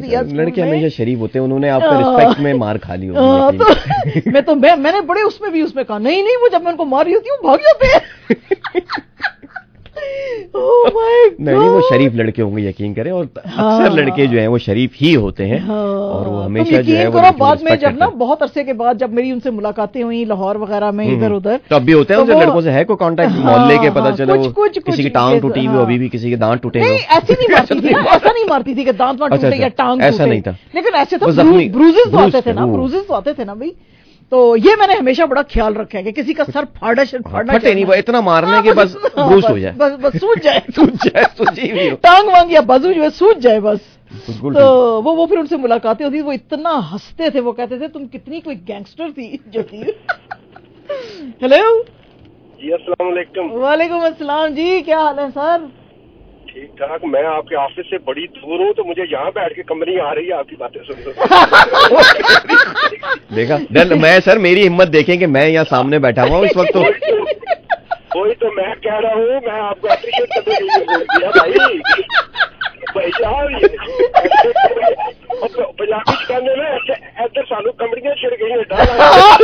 دیا. لڑکے ہمیشہ شریف ہوتے ہیں, انہوں نے آپ کا رسپیکٹ میں مار کھا لی ہوگی. تو میں نے بڑے اس میں کہا نہیں وہ جب میں ان کو ماری ہوتی ہوں بھاگ جاتے ہیں. نہیں وہ شریف لڑکے ہوں گے, یقین کریں, اور اکثر لڑکے جو ہیں وہ شریف ہی ہوتے ہیں, اور وہ ہمیشہ جو ہے وہ بعد میں جب نا بہت عرصے کے بعد جب میری ان سے ملاقاتیں ہوئی لاہور وغیرہ میں ادھر ادھر, تو اب بھی ہوتے ہیں ان لڑکوں سے ہے کوئی کانٹیکٹ محلے کے, پتہ چلے کسی کی ٹانگ ٹوٹی ہوئی, ابھی بھی کسی کے دانت ٹوٹے ہوئے. ایسی نہیں مارتی تھی, ایسا نہیں مارتی تھی کہ دانت وانت ٹوٹے یا ٹانگ ٹوٹے, ایسا نہیں تھا, لیکن ایسے تھا بروزز تو آتے تھے نا بھائی. تو یہ میں نے ہمیشہ بڑا خیال رکھا ہے کہ کسی کا سر پھاڑنا نہیں, اتنا مارنے کے بس بروز ہو جائے, بس سوج جائے, ٹانگ وانگ یا بازو جو ہے سوج جائے بس. تو وہ پھر ان سے ملاقاتیں ہوتی, وہ اتنا ہنستے تھے, وہ کہتے تھے تم کتنی کوئی گینگسٹر تھی جو تھی. ہیلو جی السلام علیکم. وعلیکم السلام جی, کیا حال ہے سر؟ ٹھیک ٹھاک. میں آپ کے آفس سے بڑی دور ہوں, تو مجھے یہاں بیٹھ کے کمبنی آ رہی ہے آپ کی باتیں سن کر. دیکھا میں سر, میری ہمت دیکھیں کہ میں یہاں سامنے بیٹھا ہوا ہوں اس وقت. وہی تو میں کہہ رہا ہوں, میں آپ کو اپریشیٹ کرنے کے لیے بول دیا بھائی پنجابی کہنے میں ادھر سانو کمبنیاں چھڑ گئی ہیں.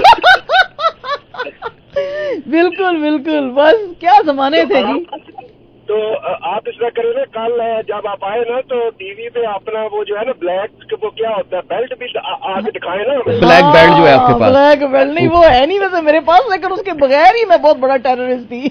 بالکل بس کیا زمانے تھے جی. تو آپ اس طرح کریں نا, کل جب آپ آئے نا تو ٹی وی پہ اپنا وہ جو ہے نا بلیک, وہ کیا ہوتا ہے, بیلٹ بھی آ کے دکھائے نا. بلیک بیلٹ جو ہے آپ کے پاس, بلیک بیلٹ نہیں, وہ ہے نہیں ویسے میرے پاس, لیکن اس کے بغیر ہی میں بہت بڑا ٹیررسٹ تھی.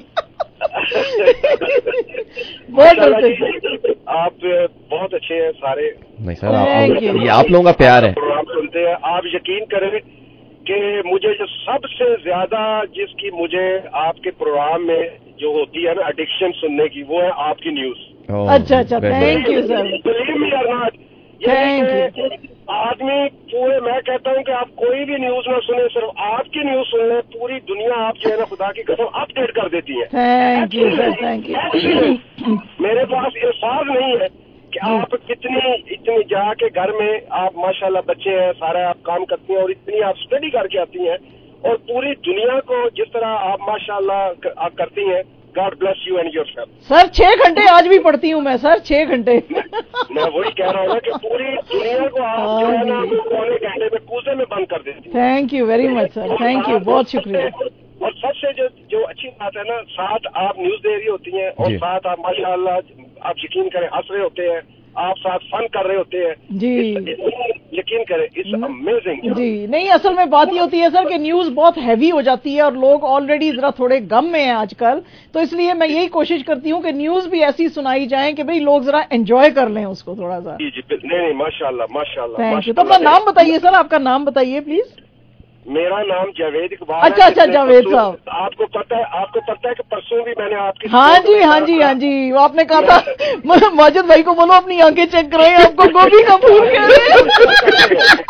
آپ بہت اچھے ہیں سارے. نہیں سر, یہ آپ لوگوں کا پیار ہے. آپ سنتے ہیں, آپ یقین کریں کہ مجھے جو سب سے زیادہ جس کی مجھے آپ کے پروگرام میں جو ہوتی ہے نا ایڈکشن سننے کی, وہ ہے آپ کی نیوز. اچھا تھینک یو سر. آدمی پورے, میں کہتا ہوں کہ آپ کوئی بھی نیوز نہ سنیں, صرف آپ کی نیوز سن لیں, پوری دنیا آپ جو ہے نا خدا کی قسم اپ ڈیٹ کر دیتی ہے. Thank you sir, thank you. میرے پاس الفاظ نہیں ہے کہ آپ اتنی جا کے گھر میں آپ ماشاءاللہ بچے ہیں, سارا آپ کام کرتی ہیں, اور اتنی آپ اسٹڈی کر کے آتی ہیں, اور پوری دنیا کو جس طرح آپ ماشاءاللہ آپ کرتی ہیں. God bless you and yourself. سر 6 گھنٹے آج بھی پڑھتی ہوں میں سر, 6 گھنٹے. میں وہی کہہ رہا ہوں نا کہ پوری دنیا کو آپ جو ہے نا پونے گھنٹے میں کوزے میں بند کر دیتی. Thank you very much sir, thank you, بہت شکریہ. اور سب سے جو اچھی بات ہے نا, ساتھ آپ نیوز دے رہی ہوتی ہیں, اور ساتھ آپ ماشاءاللہ آپ یقین کریں ہنس رہے ہوتے ہیں, آپ ساتھ فن کر رہے ہوتے ہیں جی. یقین کریں اٹس امیزنگ. جی نہیں, اصل میں بات یہ ہوتی ہے سر کہ نیوز بہت ہیوی ہو جاتی ہے, اور لوگ آلریڈی ذرا تھوڑے غم میں ہیں آج کل, تو اس لیے میں یہی کوشش کرتی ہوں کہ نیوز بھی ایسی سنائی جائیں کہ بھئی لوگ ذرا انجوائے کر لیں اس کو تھوڑا سا. جی نہیں ماشاءاللہ. Thank you. تو اپنا نام بتائیے سر, آپ کا نام بتائیے پلیز. میرا نام جاوید اقبال. اچھا جاوید صاحب, آپ کو پتہ ہے کہ پرسوں بھی میں نے آپ کی. ہاں جی, وہ آپ نے کہا تھا ماجد بھائی کو بولو اپنی آنکھیں چیک کرائیں, آپ کو گوبھی کا پھول کہہ رہے ہیں.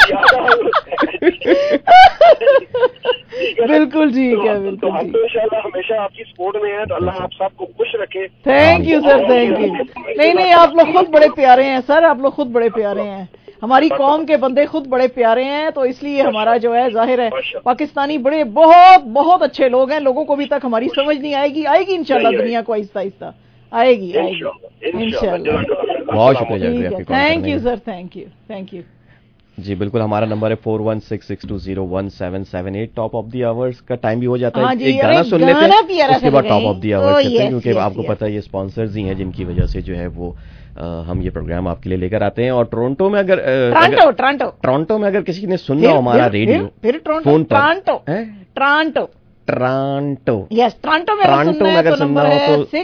بالکل ٹھیک ہے, بالکل ٹھیک. انشاءاللہ ہمیشہ آپ کی سپورٹ میں ہیں, تو اللہ آپ سب کو خوش رکھے. Thank you sir, thank you. نہیں آپ لوگ خود بڑے پیارے ہیں سر, آپ لوگ خود بڑے پیارے ہیں, ہماری قوم کے بندے خود بڑے پیارے ہیں, تو اس لیے ہمارا جو ہے ظاہر ہے پاکستانی بڑے بہت اچھے لوگ ہیں. لوگوں کو بھی تک ہماری سمجھ نہیں آئے گی انشاءاللہ دنیا کو آہستہ آہستہ آئے گی انشاءاللہ. بہت شکریہ. Thank you sir, thank you. جی بالکل, ہمارا نمبر ہے 4166201778. ٹاپ آف دی آورز کا ٹائم بھی ہو جاتا ہے, ایک گانا سن لیتے ہیں, اس کے بعد ٹاپ آف دی آورز کرتے ہیں, کیونکہ آپ کو پتہ ہے یہ اسپانسرز ہی ہیں جن کی وجہ سے جو ہے وہ ہم یہ پروگرام آپ کے لیے لے کر آتے ہیں. اور ٹورنٹو میں اگر کسی نے سننا ہو ہمارا ریڈیو, فون پر یس ٹورانٹو میں اگر سننا ہو تو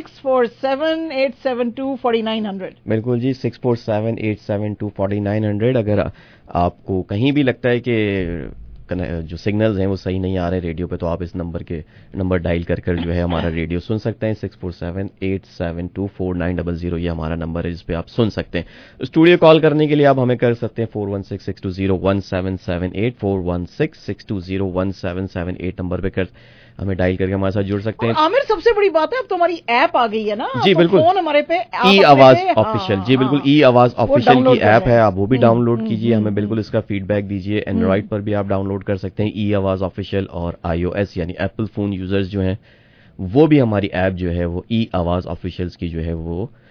6478724900. بالکل جی, 6478724900. اگر آپ کو کہیں بھی لگتا ہے کہ جو سگنلز ہیں وہ صحیح نہیں آ رہے ریڈیو پہ, تو آپ اس نمبر ڈائل کر جو ہے ہمارا ریڈیو سن سکتے ہیں. 6478724900 یہ ہمارا نمبر ہے جس پہ آپ سن سکتے ہیں. اسٹوڈیو کال کرنے کے لیے آپ ہمیں کر سکتے ہیں 4166201778. 4166201778 نمبر پہ ہمیں ڈائل کر کے ہمارے ساتھ جڑ سکتے ہیں. عامر سب سے بڑی بات ہے اب تو ہماری ایپ آ گئی ہے نا. جی بالکل, فون ہمارے پہ ای آواز آفیشیل. جی بالکل, ای آواز آفیشیل کی ایپ ہے, آپ وہ بھی ڈاؤن لوڈ کیجیے, ہمیں بالکل اس کا فیڈ بیک دیجیے. اینڈرائڈ پر بھی آپ ڈاؤن لوڈ کر سکتے ہیں ای آواز آفیشیل, اور آئی او ایس یعنی ایپل فون یوزرز جو ہیں وہ بھی ہماری ایپ جو ہے وہ ای آواز آفیشیلز کی جو ہے وہ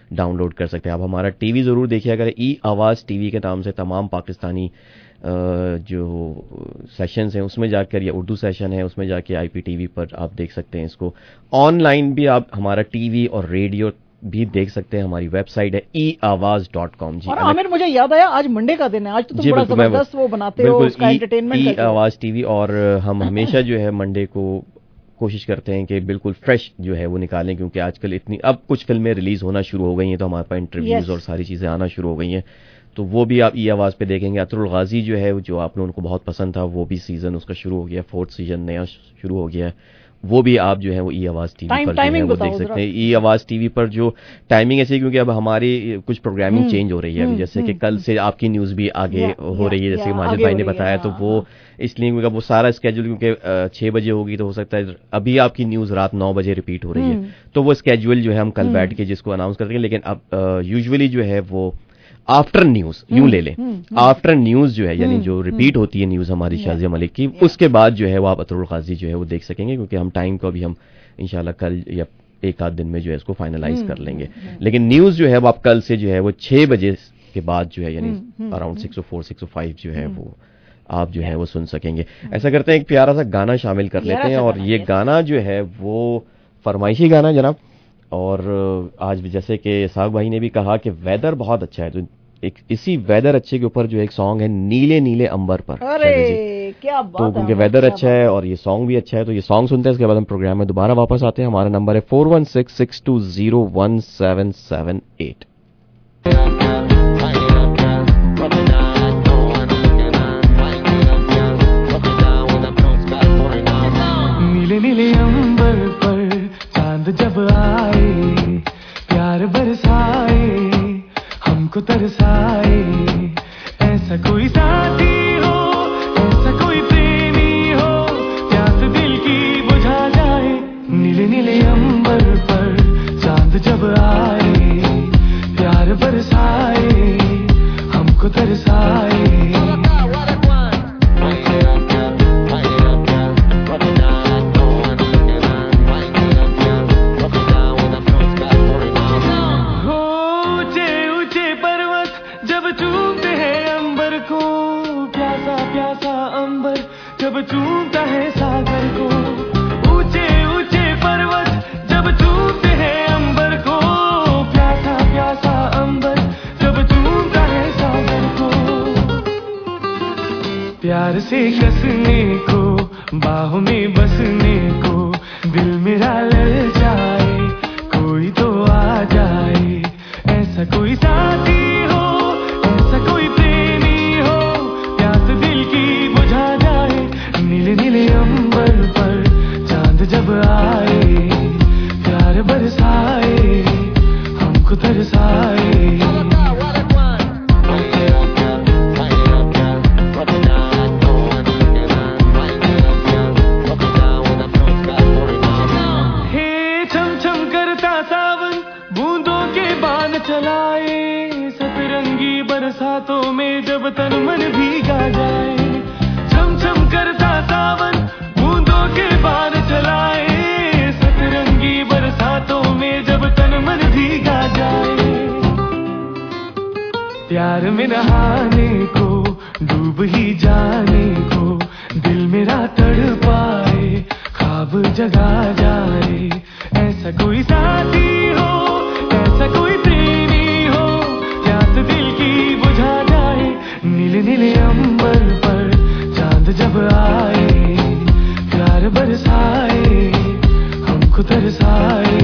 ڈاؤن لوڈ کر سکتے ہیں. آپ ہمارا ٹی وی ضرور دیکھیے اگر ای آواز ٹی وی کے نام سے تمام پاکستانی جو سیشنز ہیں اس میں جا کر, یا اردو سیشن ہے اس میں جا کے آئی پی ٹی وی پر آپ دیکھ سکتے ہیں اس کو. آن لائن بھی آپ ہمارا ٹی وی اور ریڈیو بھی دیکھ سکتے ہیں. ہماری ویب سائٹ ہے eAwaaz.com. جی اور عامر مجھے یاد آیا آج منڈے کا دن ہے, آج تو تم بڑا زبردست وہ بناتے ہو اس کا انٹرٹینمنٹ. ای آواز ٹی وی, اور ہم ہمیشہ جو ہے منڈے کو کوشش کرتے ہیں کہ بالکل فریش جو ہے وہ نکالیں, کیونکہ آج کل اب کچھ فلمیں ریلیز ہونا شروع ہو گئی ہیں تو ہمارے پاس انٹرویوز اور ساری چیزیں آنا شروع ہو گئی ہیں, تو وہ بھی آپ ای آواز پہ دیکھیں گے. عطر الغازی جو ہے جو آپ لوگوں کو بہت پسند تھا, وہ بھی سیزن اس کا شروع ہو گیا, 4th سیزن نیا شروع ہو گیا ہے, وہ بھی آپ جو ہے وہ ای آواز ٹی وی پر جو ہے وہ دیکھ سکتے ہیں. ای آواز ٹی وی پر جو ٹائمنگ ایسی ہے کیونکہ اب ہماری کچھ پروگرامنگ چینج ہو رہی ہے, جیسے کہ کل سے آپ کی نیوز بھی آگے ہو رہی ہے, جیسے کہ ماجد بھائی نے بتایا, تو وہ اس لیے کیونکہ وہ سارا اسکیجول کیونکہ 6 بجے ہوگی تو ہو سکتا ہے ابھی آپ کی نیوز رات 9 بجے ریپیٹ ہو رہی ہے, تو وہ اسکیجول جو ہے ہم کل بیٹھ کے جس کو اناؤنس کرتے ہیں. لیکن اب یوزولی جو ہے وہ آفٹر نیوز یوں لے لیں, آفٹر نیوز جو ہے یعنی جو ریپیٹ ہوتی ہے نیوز ہماری شازیہ ملک کی, اس کے بعد جو ہے وہ آپ عطر الغازی جو ہے وہ دیکھ سکیں گے, کیونکہ ہم ٹائم کو ابھی ہم انشاءاللہ کل یا ایک آدھ دن میں جو ہے اس کو فائنلائز کر لیں گے. لیکن نیوز جو ہے وہ آپ کل سے جو ہے وہ 6 بجے کے بعد جو ہے یعنی اراؤنڈ 6:04 6:05 جو ہے وہ آپ جو ہے وہ سن سکیں گے. ایسا کرتے ہیں ایک پیارا سا گانا شامل کر لیتے ہیں, اور یہ گانا جو ہے وہ فرمائشی گانا جناب, اور آج بھی جیسے کہ اسحاق بھائی نے بھی کہا کہ ویدر بہت اچھا ہے, تو ایک اسی ویدر اچھے کے اوپر جو ایک سانگ ہے نیلے نیلے امبر پر. کیا بات تو کیونکہ ویدر اچھا ہے اور یہ سانگ بھی اچھا ہے, تو یہ سانگ سنتے ہیں, اس کے بعد ہم پروگرام میں دوبارہ واپس آتے ہیں. ہمارا نمبر ہے 4166201778. نیلے نیلے امبر پر چاند جب آئے, پیار برسائے, ہم کو ترسائے, ایسا کوئی ساتھی ہو, ایسا کوئی پریمی ہو, پیاس دل کی بجھا جائے. نیلے نیلے امبر پر چاند جب آئے, پیار برسائے, ہم کو ترسائے. جب چومتا ہے ساگر کو, اونچے اونچے پروت جب چومتے ہیں امبر کو, پیاسا پیاسا امبر جب چومتا ہے ساگر کو. پیار سے کسنے کو, باہوں میں بسنے کو, دل میرا للچائے, کوئی تو آ جائے, ایسا کوئی ساتھی ہو, ایسا کوئی پریمی ہو, پیاس دل کی بجھا جائے. نیلے نیلے امبر پر چاند جب آئے, پیار برسائے, ہم کو ترسائے. چھم چھم کرتا ساون بوندوں کے بان چلائے, سترنگی برساتوں میں جب تن من بھیگا جائے. چھم چھم کرتا ساون بوندوں کے بان چلائے, سترنگی برساتوں میں جب تن من بھیگا جائے. پیار میں نہانے کو, ڈوب ہی جانے کو, دل میرا تڑپائے, خواب جگا جائے. ایسا کوئی ساتھی ہو, ایسا کوئی پریمی ہو, پیاس دل کی بجھا جائے. نیلے نیلے امبر پر چاند جب آئے, پیار برسائے, ہم کو ترسائے.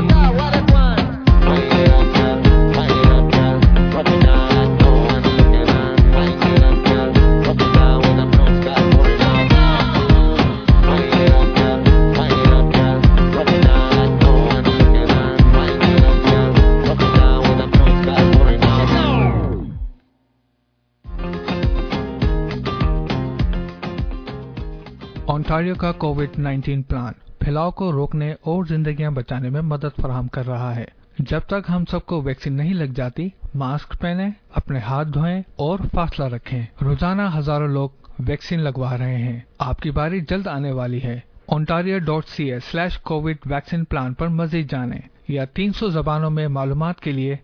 ontario کا کووڈ-19 پلان پھیلاؤ کو روکنے اور زندگیاں بچانے میں مدد فراہم کر رہا ہے. جب تک ہم سب کو ویکسین نہیں لگ جاتی, ماسک پہنیں, اپنے ہاتھ دھوئیں اور فاصلہ رکھیں. روزانہ ہزاروں لوگ ویکسین لگوا رہے ہیں. آپ کی باری جلد آنے والی ہے. ontario.ca/covid ویکسین پلان پر مزید جانیں, या 300 जबानों में मालूमात के लिए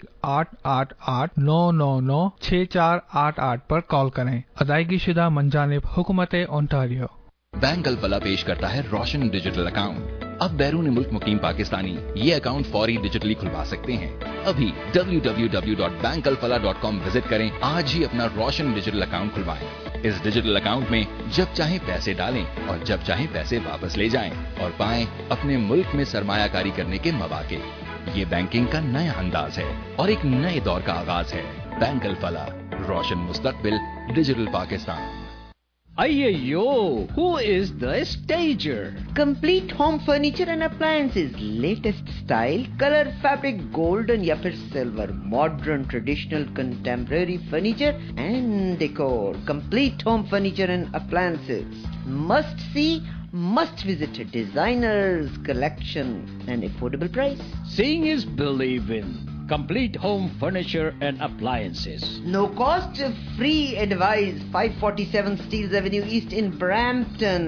1-888-999-6488 पर कॉल करें। अदायगी शुदा मंजानिब हुकूमत ओंटारियो। बैंक अल-फलाह पेश करता है रोशन डिजिटल अकाउंट। अब बैरून मुल्क मुकीम पाकिस्तानी ये अकाउंट फौरी डिजिटली खुलवा सकते हैं। अभी www.bankalfalah.com विजिट करें। आज ही अपना रोशन डिजिटल अकाउंट खुलवाएं। इस डिजिटल अकाउंट में जब चाहें पैसे डालें और जब चाहें पैसे वापस ले जाएं और पाएं अपने मुल्क में सरमायाकारी करने के मौके। ये बैंकिंग का नया अंदाज है और एक नए दौर का आगाज है। बैंक अल-फलाह, रोशन मुस्तकबिल, digital Pakistan. Ayyo, who is the stager? Complete home furniture and appliances, latest style, color, fabric, golden या फिर silver, modern, traditional, contemporary furniture and decor. Complete home furniture and appliances. Must see, must visit. Designers collection and affordable price. Seeing is believing. Complete home furniture and appliances. No cost, free advice. 547 Steeles Avenue East in Brampton.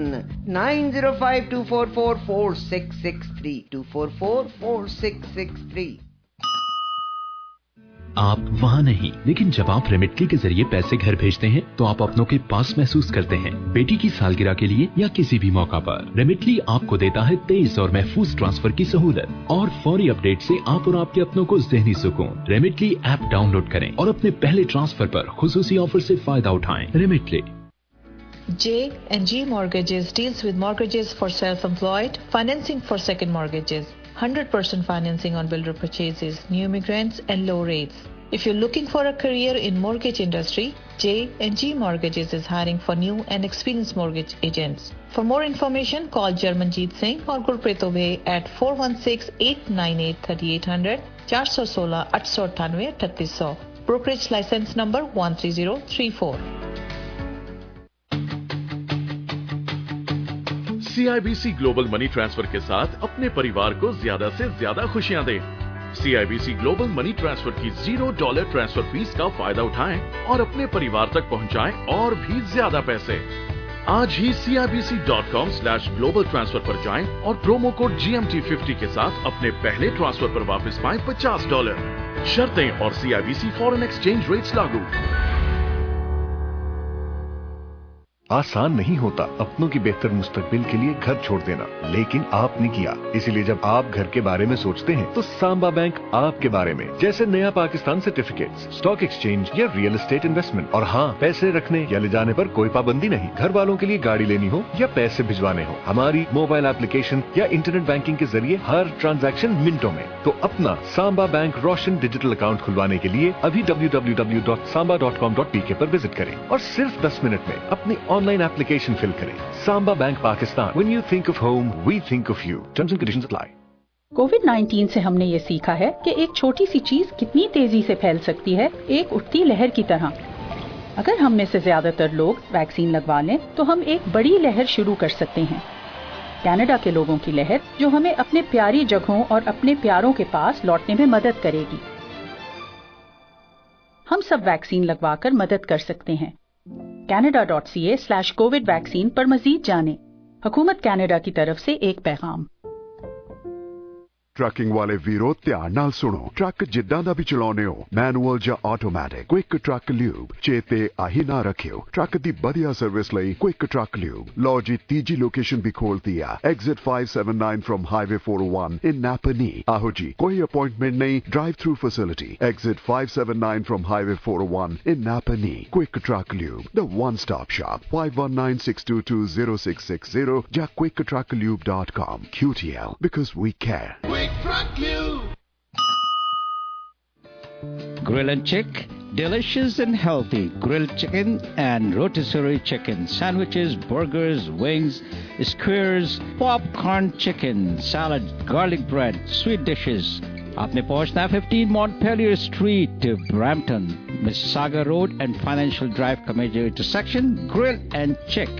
905-244-4663. 244-4663. आप वहाँ नहीं, लेकिन जब आप रेमिटली के जरिए पैसे घर भेजते हैं तो आप अपनों के पास महसूस करते हैं। बेटी की सालगिरह के लिए या किसी भी मौका पर रेमिटली आपको देता है तेज और महफूज ट्रांसफर की सहूलत और फौरी अपडेट से आप और आपके अपनों को ज़हनी सुकून। रेमिटली ऐप डाउनलोड करें और अपने पहले ट्रांसफर पर खुसूसी ऑफर से फायदा उठाएं। Remitly. J&G Mortgages deals with mortgages for self-employed, financing for second mortgages, 100% financing on builder purchases, new immigrants and low rates. If you're looking for a career in mortgage industry, J&G Mortgages is hiring for new and experienced mortgage agents. For more information, call Jarmanjeet Singh or Gurpreet Obey at 416-898-3800, 416-898-3800. Brokerage license number 13034. CIBC global money transfer के साथ अपने परिवार को ज्यादा से ज्यादा खुशियां दें। CIBC ग्लोबल मनी ट्रांसफर की $0 ट्रांसफर फीस का फायदा उठाएं और अपने परिवार तक पहुंचाएं और भी ज्यादा पैसे। आज ही CIBC.com/global transfer पर जाएं और प्रोमो कोड GMT50 के साथ अपने पहले ट्रांसफर पर वापस पाएं $50। शर्तें और CIBC फॉरेन एक्सचेंज रेट्स लागू। आसान नहीं होता अपनों की बेहतर मुस्तकबिल के लिए घर छोड़ देना, लेकिन आपने किया। इसीलिए जब आप घर के बारे में सोचते हैं तो सांबा बैंक आपके बारे में। जैसे Naya Pakistan certificates, stock exchange या रियल एस्टेट इन्वेस्टमेंट। और हाँ, पैसे रखने या ले जाने पर कोई पाबंदी नहीं। घर वालों के लिए गाड़ी लेनी हो या पैसे भिजवाने हो, हमारी मोबाइल एप्लीकेशन या इंटरनेट बैंकिंग के जरिए हर ट्रांजैक्शन मिनटों में। तो अपना Samba bank Roshan digital account खुलवाने के लिए अभी www.samba.com.pk पर विजिट करें और सिर्फ 10 मिनट में अपनी ऑनलाइन एप्लीकेशन फिल करें। Samba bank Pakistan, when you think of home we think of you. Terms and conditions apply. कोविड-19 से हमने ये सीखा है कि एक छोटी सी चीज कितनी तेजी से फैल सकती है, एक उठती लहर की तरह। अगर हम में से ज्यादातर लोग वैक्सीन लगवा लें तो हम एक बड़ी लहर शुरू कर सकते हैं। कनाडा के लोगों की लहर जो हमें अपने प्यारी जगहों और अपने प्यारों के पास लौटने में मदद करेगी। हम सब वैक्सीन लगवाकर मदद कर सकते हैं। Canada.ca/COVID वैक्सीन पर मजीद जानें। हुकूमत कनाडा की तरफ से एक पैगाम। ट्रकिंग वाले वीरो ध्यान नाल सुनो। ट्रक जिद्दां दा भी चलाउने हो, मैनुअल ਜਾਂ ਆਟੋਮੈਟਿਕ, क्विक ट्रक ल्यूब चेते आही ना रखियो। ट्रक दी बढ़िया सर्विस ਲਈ क्विक ट्रक ल्यूब। लो जी तीजी लोकेशन भी खोलती है, exit 579 from highway 401 in Napanee. आहो जी, कोई अपॉइंटमेंट नहीं, drive through facility. Exit 579 from highway 401 in Napanee. Quick truck lube, the one stop shop. 5196220660 या quicktrucklube.com। QTL, because we care. Grill and Chick, delicious and healthy grilled chicken and rotisserie chicken, sandwiches, burgers, wings, skewers, popcorn chicken, salad, garlic bread, sweet dishes. आपने पहुंचना है 15 Montpelier Street, Brampton, Mississauga Road and Financial Drive का major intersection. Grill and Chick,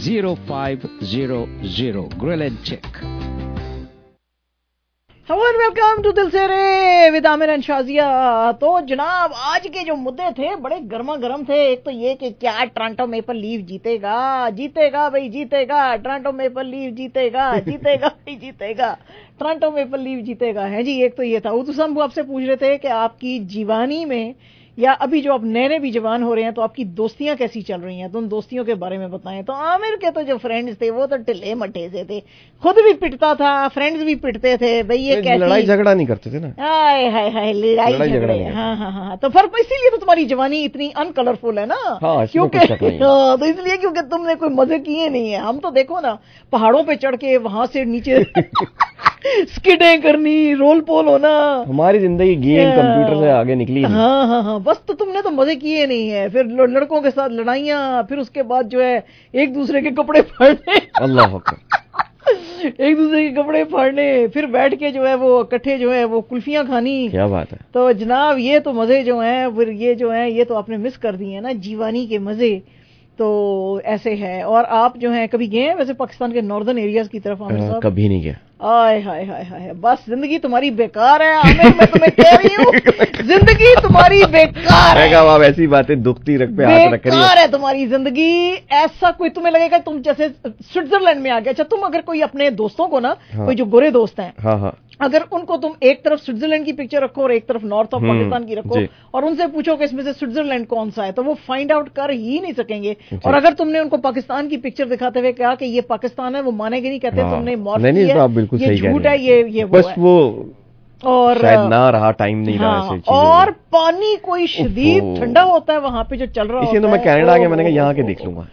905-456-0500. Grill and Chick. Hello and welcome to دل سے رے with Amir and Shazia. تو جناب آج کے جو مدعے تھے بڑے گرما گرم تھے. ایک تو یہ کہ کیا ٹورانٹو میپل لیف جیتے گا بھائی جیتے گا. ٹورانٹو میپل لیف جیتے گا بھائی جیتے گا. ٹورانٹو میپل لیف جیتے گا ہے جی. ایک تو یہ تھا. وہ تو ہم آپ سے پوچھ رہے تھے کہ آپ کی جیوانی میں یا ابھی جو آپ نئے بھی جوان ہو رہے ہیں تو آپ کی دوستیاں کیسی چل رہی ہیں, تو ان دوستیوں کے بارے میں بتائیں. تو عامر کے تو جو فرینڈز تھے وہ تو ٹلے مٹے سے تھے, خود بھی پٹتا تھا, فرینڈز بھی پٹتے تھے. بھئی یہ کیسی لڑائی جھگڑا نہیں کرتے تھے نا. ہائے ہائے ہائے لڑائی جھگڑا. ہاں. تو فرق اسی لیے تو تمہاری جوانی اتنی ان کلرفل ہے نا, کیونکہ تو اس لیے کیونکہ تم نے کوئی مزے کیے نہیں ہیں. ہم تو دیکھو نا پہاڑوں پہ چڑھ کے وہاں سے نیچے اسکیڈیں کرنی, رول پول ہونا. ہماری زندگی گیم کمپیوٹر سے آگے نکلی. ہاں بس. تو تم نے تو مزے کیے نہیں ہیں. پھر لڑکوں کے ساتھ لڑائیاں, پھر اس کے بعد جو ہے ایک دوسرے کے کپڑے پھاڑنے. اللہ اکبر. ایک دوسرے کے کپڑے پھاڑنے, پھر بیٹھ کے جو ہے وہ اکٹھے جو ہے وہ کلفیاں کھانی. کیا بات ہے. تو جناب یہ تو مزے جو ہیں پھر یہ جو ہیں یہ تو آپ نے مس کر دیے ہیں نا جیوانی کے مزے. تو ایسے ہے. اور آپ جو ہیں کبھی گئے ہیں ویسے پاکستان کے ناردرن ایریاز کی طرف؟ کبھی نہیں گیا. آئے ہائے ہائے ہائے, بس زندگی تمہاری بیکار ہے عامر, میں تمہیں کہہ رہی ہوں زندگی تمہاری بیکار ہے. آپ ایسی باتیں دکھتی رکھ پہ ہاتھ رکھ رہی ہیں. بیکار ہے تمہاری زندگی. ایسا کوئی تمہیں لگے گا تم جیسے سوئٹزرلینڈ میں آ گیا. اچھا تم اگر کوئی اپنے دوستوں کو نا, کوئی جو گورے دوست ہیں, اگر ان کو تم ایک طرف سوئٹزرلینڈ کی پکچر رکھو اور ایک طرف نارتھ آف پاکستان کی رکھو اور ان سے پوچھو کہ اس میں سے سوئٹزرلینڈ کون سا ہے, تو وہ فائنڈ آؤٹ کر ہی نہیں سکیں گے. اور اگر تم نے ان کو پاکستان کی پکچر دکھاتے ہوئے کہا کہ یہ پاکستان ہے, وہ مانے گے نہیں, کہتے تم نے مارک کیا ہے, یہ جھوٹ ہے, یہ بس وہ اور شاید نہ رہا ٹائم نہیں رہا. اور پانی کوئی شدید ٹھنڈا ہوتا ہے وہاں پہ جو چل رہا ہوتا ہے. اس لیے تو میں کینیڈا آ گیا, میں نے کہا یہاں کے دیکھ لوں گا.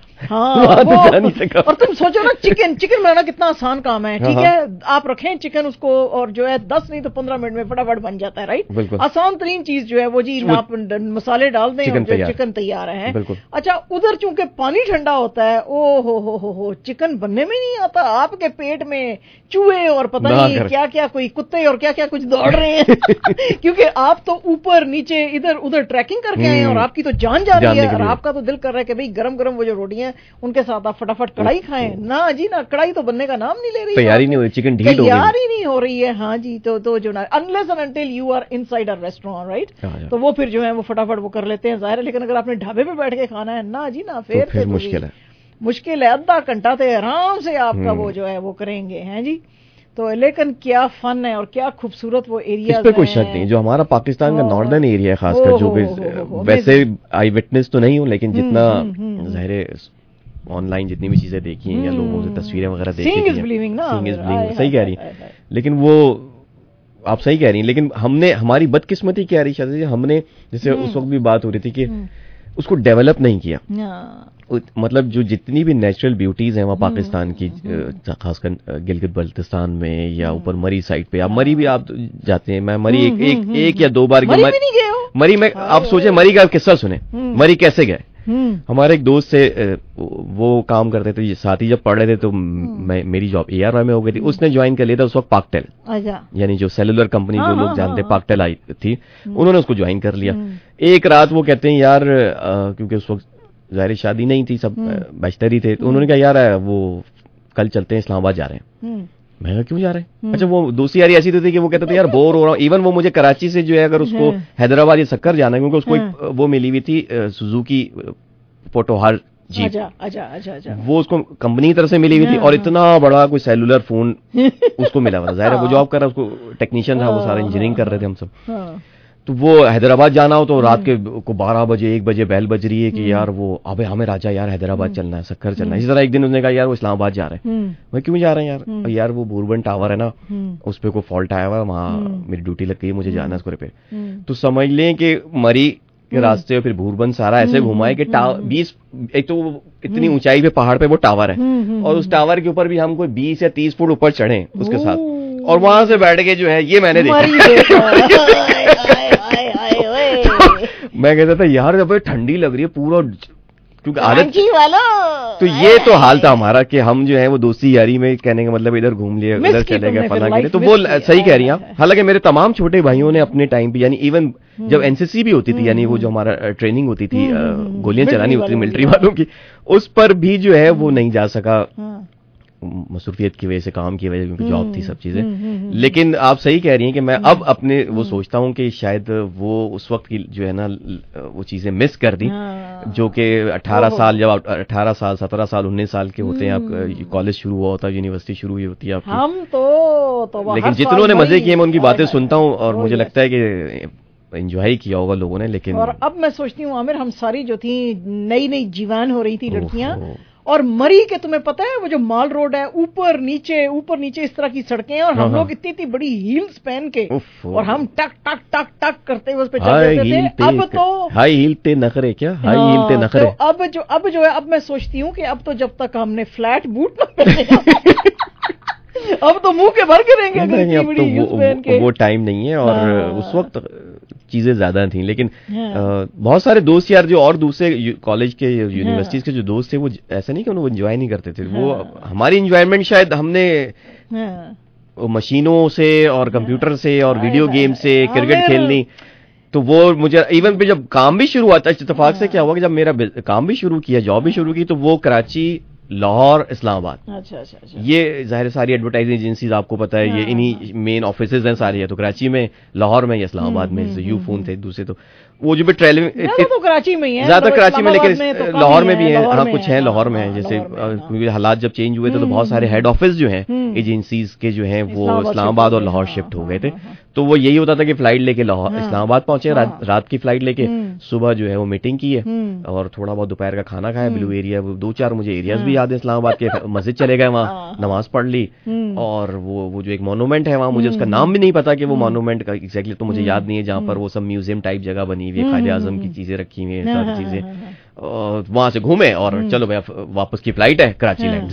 اور تم سوچو نا چکن بنانا کتنا آسان کام ہے. ٹھیک ہے, آپ رکھیں چکن اس کو اور جو ہے 10 نہیں تو 15 منٹ میں فٹافٹ بن جاتا ہے. رائٹ, آسان ترین چیز جو ہے وہ جی مسالے ڈال دیں اور چکن تیار ہے. اچھا ادھر چونکہ پانی ٹھنڈا ہوتا ہے, او ہو چکن بننے میں نہیں آتا. آپ کے پیٹ میں چوہے اور پتہ نہیں کیا کیا, کوئی کتے اور کیا کیا کچھ دوڑ رہے ہیں کیونکہ آپ تو اوپر نیچے ادھر ادھر ٹریکنگ کر کے آئے ہیں اور آپ کی تو جان جا رہی ہے. اور آپ کا تو دل کر رہا ہے کہ بھائی گرم گرم وہ جو روٹیاں ان کے ساتھ آپ فٹافٹ کڑھائی کھائیں. نہ جی نہ, کڑھائی تو بننے کا نام نہیں لے رہی, تیاری نہیں ہو رہی, چکن ڈھیٹ تیاری نہیں ہو رہی ہے. ہاں جی, تو جو نا unless and until you are inside a restaurant, right, تو وہ پھر جو ہے وہ فٹافٹ وہ کر لیتے ہیں ظاہر ہے. لیکن اگر آپ نے ڈھابے پہ بیٹھ کے کھانا ہے, نہ جی نہ, پھر مشکل ہے. آدھا گھنٹہ تو آرام سے آپ کا وہ جو ہے وہ کریں گے ہیں جی. تو لیکن کیا فن ہے اور کیا خوبصورت وہ ایریا. اس پہ کوئی شک نہیں, جو ہمارا پاکستان کا ناردرن ایریا ہے خاص کر, جو ویسے آئی وٹنس تو نہیں ہوں لیکن جتنا ظاہر آن لائن جتنی بھی چیزیں دیکھی ہیں یا لوگوں سے تصویریں وغیرہ دیکھی ہیں, صحیح کہہ رہی ہیں. لیکن وہ آپ صحیح کہہ رہی ہیں, لیکن ہم نے, ہماری بدقسمتی کیا رہی شاید, ہم نے جیسے اس وقت بھی بات ہو رہی تھی کہ اس کو ڈیولپ نہیں کیا. مطلب جو جتنی بھی نیچرل بیوٹیز ہیں وہاں پاکستان کی, خاص کر گلگت بلتستان میں یا اوپر مری سائڈ پہ, آپ مری بھی آپ جاتے ہیں. میں مری ایک یا دو بار مری میں, آپ سوچیں مری کا قصہ سنیں, مری کیسے گئے. ہمارے ایک دوست سے وہ کام کرتے تھے ساتھ ہی, جب پڑھ رہے تھے تو میری جاب ARY میں ہو گئی تھی. اس نے جوائن کر لیا تھا اس وقت پاکٹیل, یعنی جو سیلولر کمپنی جو لوگ جانتے ہیں پاکٹیل آئی تھی, انہوں نے اس کو جوائن کر لیا. ایک رات وہ کہتے ہیں یار, کیونکہ اس وقت ظاہر شادی نہیں تھی, سب بیچتر ہی تھے, تو انہوں نے کہا یار وہ کل چلتے ہیں اسلام آباد جا رہے ہیں. میں کہا کیوں جا رہے ہیں؟ اچھا وہ دوسری یاری ایسی تو تھی کہ وہ کہتے تھے یار بور ہو رہا ہوں. ایون وہ مجھے کراچی سے جو ہے اگر اس کو حیدرآباد یا سکر جانا ہے, کیونکہ اس کو وہ ملی ہوئی تھی سوزوکی پوٹوہار جیپ, وہ اس کو کمپنی کی طرف سے ملی ہوئی تھی, اور اتنا بڑا کوئی سیلولر فون اس کو ملا ہوا تھا. ظاہر ہے وہ جاب کر رہا, اس کو ٹیکنیشین تھا, وہ سارا انجینئرنگ کر رہے تھے ہم سب. تو وہ حیدرآباد جانا ہو تو رات کے کو 12 بجے 1 بجے بیل بج رہی ہے کہ یار وہ اب ہمیں راجا یار حیدرآباد چلنا ہے, سکر چلنا ہے. اسی طرح ایک دن اس نے کہا یار وہ اسلام آباد جا رہے ہیں. میں کیوں جا رہے ہیں یار؟ یار وہ بوربن ٹاور ہے نا, اس پہ کوئی فالٹ آیا ہوا ہے, وہاں میری ڈیوٹی لگ گئی, مجھے جانا ہے اس کو ریپیئر. تو سمجھ لیں کہ مری کے راستے پھر بوربن سارا ایسے گھمائے کہ 20 ایک تو اتنی اونچائی پہ پہاڑ پہ وہ ٹاور ہے, اور اس ٹاور کے اوپر بھی ہم کوئی 20 یا 30 فٹ اوپر چڑھے اس کے ساتھ, اور وہاں سے بیٹھ کے جو ہے یہ میں نے دیکھا. میں کہتا تھا یار اب ٹھنڈی لگ رہی ہے پورا, کیونکہ عادت, تو یہ تو حال تھا ہمارا کہ ہم جو ہے وہ دوستی یاری میں کہنے کا مطلب ادھر گھوم لیے ادھر چلے گئے فلاں کے لیے. تو وہ صحیح کہہ رہی ہیں. حالانکہ میرے تمام چھوٹے بھائیوں نے اپنے ٹائم پہ, یعنی ایون جب NCC بھی ہوتی تھی, یعنی وہ جو ہمارا ٹریننگ ہوتی تھی گولیاں چلانی ہوتی تھی ملٹری والوں کی, اس پر بھی جو ہے وہ نہیں جا سکا. مصروفیت کی وجہ سے, کام کی وجہ سے, کیونکہ جاب تھی, سب چیزیں. لیکن آپ صحیح کہہ رہی ہیں کہ میں اب اپنے وہ سوچتا ہوں کہ شاید وہ اس وقت کی جو ہے نا وہ چیزیں مس کر دیں جو کہ 18 سال, جب 18 سال 17 سال 19 سال کے ہوتے ہیں, آپ کالج شروع ہوا ہوتا ہے, یونیورسٹی شروع ہوئی ہوتی ہے آپ کی. ہم تو لیکن جتنوں نے مزے کیے میں ان کی باتیں سنتا ہوں اور مجھے لگتا ہے کہ انجوائے کیا ہوگا لوگوں نے. لیکن اور اب میں سوچتی ہوں عامر, ہم ساری جو تھی نئی نئی جیوان ہو رہی تھی لڑکیاں, اور مری کے تمہیں پتہ ہے وہ جو مال روڈ ہے, اوپر نیچے اس طرح کی سڑکیں, اور ہم لوگ اتنی بڑی ہیلز پہن کے اور ہم ٹک ٹک ٹک ٹک کرتے ہوئے اس پہ چل رہے تھے. اب تو ہائی ہیل تے نخرے, کیا ہائی ہیل تے نخرے. اب جو ہے, اب میں سوچتی ہوں کہ اب تو جب تک ہم نے فلیٹ بوٹ نہ پہنے اب تو منہ کے بھر کے رہیں گے. وہ ٹائم نہیں ہے, اور اس وقت چیزیں زیادہ تھیں. لیکن بہت سارے دوست یار جو اور دوسرے کالج کے یونیورسٹیز کے جو دوست تھے, وہ ایسا نہیں کہ انہوں انجوائے نہیں کرتے تھے. وہ ہماری انجوائمنٹ شاید ہم نے مشینوں سے اور کمپیوٹر سے اور ویڈیو گیم سے, کرکٹ کھیلنی, تو وہ مجھے ایون پہ جب کام بھی شروع ہوا تھا, اتفاق سے کیا ہوا کہ جب میرا کام بھی شروع کیا, جاب بھی شروع کی, تو وہ کراچی, لاہور, اسلام آباد, یہ ظاہر ساری ایڈورٹائزنگ ایجنسیز آپ کو پتا ہے, یہ انہی مین آفیسز ہیں ساری. ہے تو کراچی میں, لاہور میں یا اسلام آباد میں, یو فون تھے دوسرے. تو وہ جو بھی ٹریولنگ کراچی میں ہیں, زیادہ کراچی میں, لیکن لاہور میں بھی ہیں, ہاں کچھ ہیں لاہور میں ہیں. جیسے کیونکہ حالات جب چینج ہوئے تھے تو بہت سارے ہیڈ آفس جو ہیں ایجنسیز کے جو ہیں وہ اسلام آباد اور لاہور شفٹ ہو گئے تھے. تو وہ یہی ہوتا تھا کہ فلائٹ لے کے اسلام آباد پہنچے, رات کی فلائٹ لے کے, صبح جو ہے وہ میٹنگ کی ہے, اور تھوڑا بہت دوپہر کا کھانا کھایا. بلو ایریا, 2-4 مجھے ایریاز بھی یاد ہیں اسلام آباد کے, مسجد چلے گئے, وہاں نماز پڑھ لی. اور وہ جو ایک مونومنٹ ہے وہاں, مجھے اس کا نام بھی نہیں پتا کہ وہ مونومنٹ کا ایگزیکٹلی تو مجھے یاد نہیں ہے, جہاں پر وہ سب میوزیم ٹائپ جگہ بنی ہوئی ہے, قائد اعظم کی چیزیں رکھی ہوئی ہیں, ساری چیزیں. وہاں سے گھومے اور چلو بھائی واپس کی فلائٹ ہے کراچی لینڈ.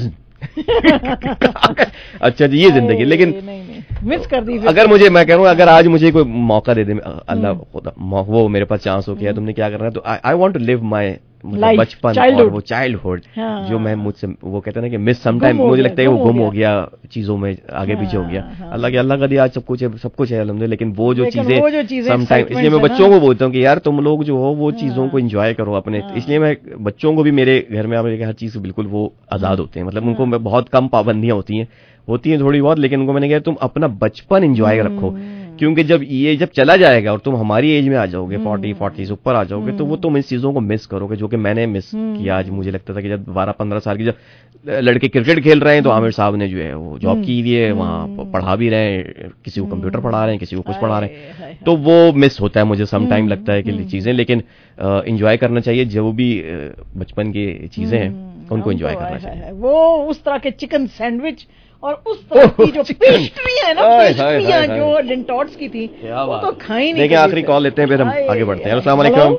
اچھا جی, یہ زندگی. لیکن مس کر دی. اگر مجھے, میں کہہ رہا ہوں اگر آج مجھے کوئی موقع دے دے, اللہ خدا وہ میرے پاس چانس ہو کیا تم نے کیا کرنا ہے, تو آئی وانٹ ٹو لیو مائی بچپن اور وہ چائلڈ جو میں مجھ سے, وہ کہتے ہیں نا کہ مس سم ٹائم, مجھے لگتا ہے وہ گم ہو گیا چیزوں میں, آگے پیچھے ہو گیا. اللہ کا دیا آج سب کچھ ہے الحمدللہ, لیکن وہ جو چیزیں سم ٹائم, اس لیے میں بچوں کو بولتا ہوں کہ یار تم لوگ جو ہو وہ چیزوں کو انجوائے کرو اپنے. اس لیے میں بچوں کو بھی, میرے گھر میں ہر چیز بالکل وہ آزاد ہوتے ہیں, مطلب ان کو بہت کم پابندیاں ہوتی ہیں تھوڑی بہت, لیکن ان کو میں نے کہا تم اپنا بچپن انجوائے رکھو, کیونکہ جب چلا جائے گا اور تم ہماری ایج میں آ جاؤ گے, 40 سے اوپر آ جاؤ گے, تو وہ تم اس چیزوں کو مس کرو گے جو کہ میں نے مس کیا. آج مجھے لگتا تھا کہ جب 12-15 سال کی جب لڑکے کرکٹ کھیل رہے ہیں, تو عامر صاحب نے جو ہے وہ جاب کی ہوئی ہے, وہاں پڑھا بھی رہے ہیں, کسی کو کمپیوٹر پڑھا رہے ہیں, کسی کو کچھ پڑھا رہے ہیں, تو وہ مس ہوتا ہے مجھے سم ٹائم لگتا ہے کہ چیزیں. لیکن انجوائے کرنا چاہیے, جو بھی بچپن کی چیزیں ہیں ان کو انجوائے کرنا چاہیے. وہ اس طرح کے چکن سینڈوچ اور اس طرح کی جو پیسٹریاں ہیں نا, پیسٹریاں جو لنٹوٹس کی تھی, وہ تو کھائی نہیں. دیکھیں آخری کال لیتے ہیں, پھر ہم آگے بڑھتے ہیں. السلام علیکم.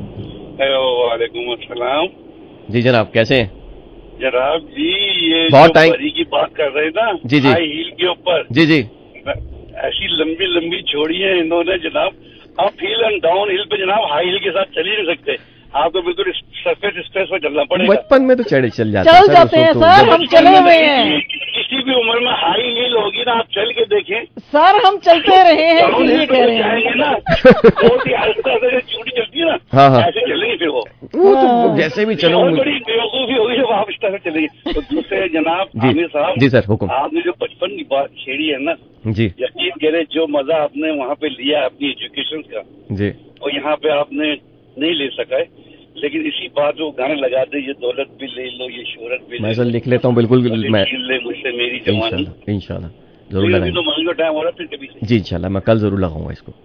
وعلیکم السلام. جی جناب, کیسے ہیں جناب؟ جی یہ بہت ٹائم کی بات کر رہے نا, جی ہائی ہیل کے اوپر, جی ایسی لمبی چھوڑی ہے انہوں نے جناب. آپ ہل اینڈ ڈاؤن ہل پہ جناب ہائی ہل کے ساتھ چل ہی نہیں سکتے, آپ کو بالکل سرفیس اسٹریس پر چلنا پڑے گا. بچپن میں تو چل جاتے ہیں سر, ہم چلے ہوئے ہیں. کسی بھی عمر میں ہائی ہیل ہوگی نا, آپ چل کے دیکھیں سر, ہم چلتے رہے ہیں, یہ کہہ رہے ہیں نا, بہت ہی آہستہ سے چوٹی چلتی ہے نا, ایسے چلیں گے. پھر وہ جیسے بھی چلو, بڑی بیوقوفی ہوگی جب آپ اس طرح سے چلیں گے. تو دوسرے جناب عامر صاحب, جی سر حکم, آپ نے جو بچپن کی بات چھیڑی ہے نا, جی یقین کرے جو مزہ آپ نے وہاں پہ لیا اپنی ایجوکیشن کا, جی اور یہاں پہ آپ نے نہیں لے سکا ہے. لیکن اسی بات کو گانے لگا دے, یہ دولت بھی لے لو, یہ شہرت بھی میں لکھ لیتا ہوں, بالکل میں مجھ سے میری جوانی, انشاءاللہ ضرور لگائیں گے. جی انشاءاللہ میں کل ضرور لگاؤں گا اس کو.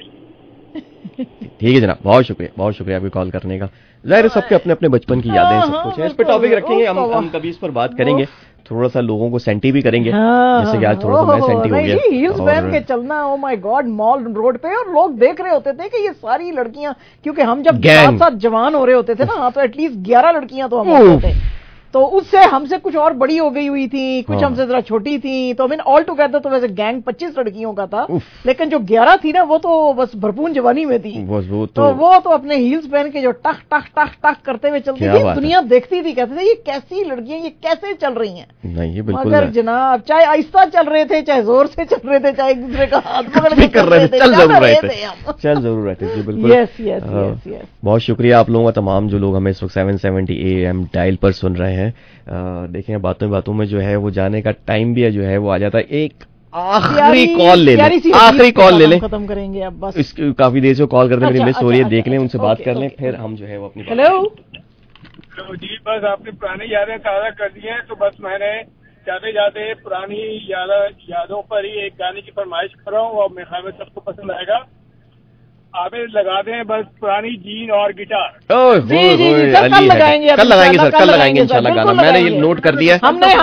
ٹھیک ہے جناب, بہت شکریہ آپ کی کال کرنے کا. ظاہر سب کے اپنے اپنے بچپن کی یادیں سب کچھ ہیں. اس پہ ٹاپک رکھیں گے ہم کبھی, اس پر بات کریں گے, تھوڑا سا لوگوں کو سینٹی بھی کریں گے, جیسے کہ آج تھوڑا سا میں سینٹی ہو گیا. ہیلز پہن کے چلنا, او مائی گاڈ, مال روڈ پہ, اور لوگ دیکھ رہے ہوتے تھے کہ یہ ساری لڑکیاں, کیونکہ ہم جب ساتھ جوان ہو رہے ہوتے تھے نا, تو ایٹ لیسٹ 11 لڑکیاں تو ہم ہوتے تھے, تو اس سے ہم سے کچھ اور بڑی ہو گئی ہوئی تھی, کچھ ہم سے ذرا چھوٹی تھی. تو آل ٹوگیدر تو ویسے گینگ 25 لڑکیوں کا تھا, لیکن جو 11 تھی نا, وہ تو بس بھرپور جوانی میں تھی. تو وہ تو اپنے ہیلز پہن کے جو ٹک ٹک ٹک ٹک کرتے ہوئے چلتی تھی, دنیا دیکھتی تھی, کہتے تھے یہ کیسی لڑکیاں, یہ کیسے چل رہی ہیں. نہیں مگر جناب, چاہے آہستہ چل رہے تھے, چاہے زور سے چل رہے تھے, چاہے ایک دوسرے کا ہاتھ پکڑ کے چل ضرور رہے تھے. جی بالکل, بہت شکریہ آپ لوگوں کا, تمام جو لوگ ہمیں اس وقت 770 AM ڈائل پر سن رہے ہے دیکھیں باتوں باتوں میں جو ہے وہ جانے کا ٹائم بھی جو ہے وہ آ جاتا ہے. ایک آخری کال لے لیں, آخری کال لے لیں, ختم کریں گے اب بس. کافی دیر سے کال کرتے ہیں, میری مس ہو رہی ہے, دیکھ لیں ان سے بات کر لیں, پھر ہم جو ہے وہ اپنی. ہیلو جی, بس آپ نے پرانی یادیں تازہ کر دی ہیں, تو بس میں نے جاتے جاتے پرانی یادوں پر ہی ایک گانے کی فرمائش کر رہا ہوں, اور میرے خیال میں سب کو پسند آئے گا. آپ لگا دیں بس پرانی جین اور گٹار. کل لگائیں گے سر, کل لگائیں گے انشاءاللہ گانا. میں نے یہ نوٹ کر دیا. ہم نے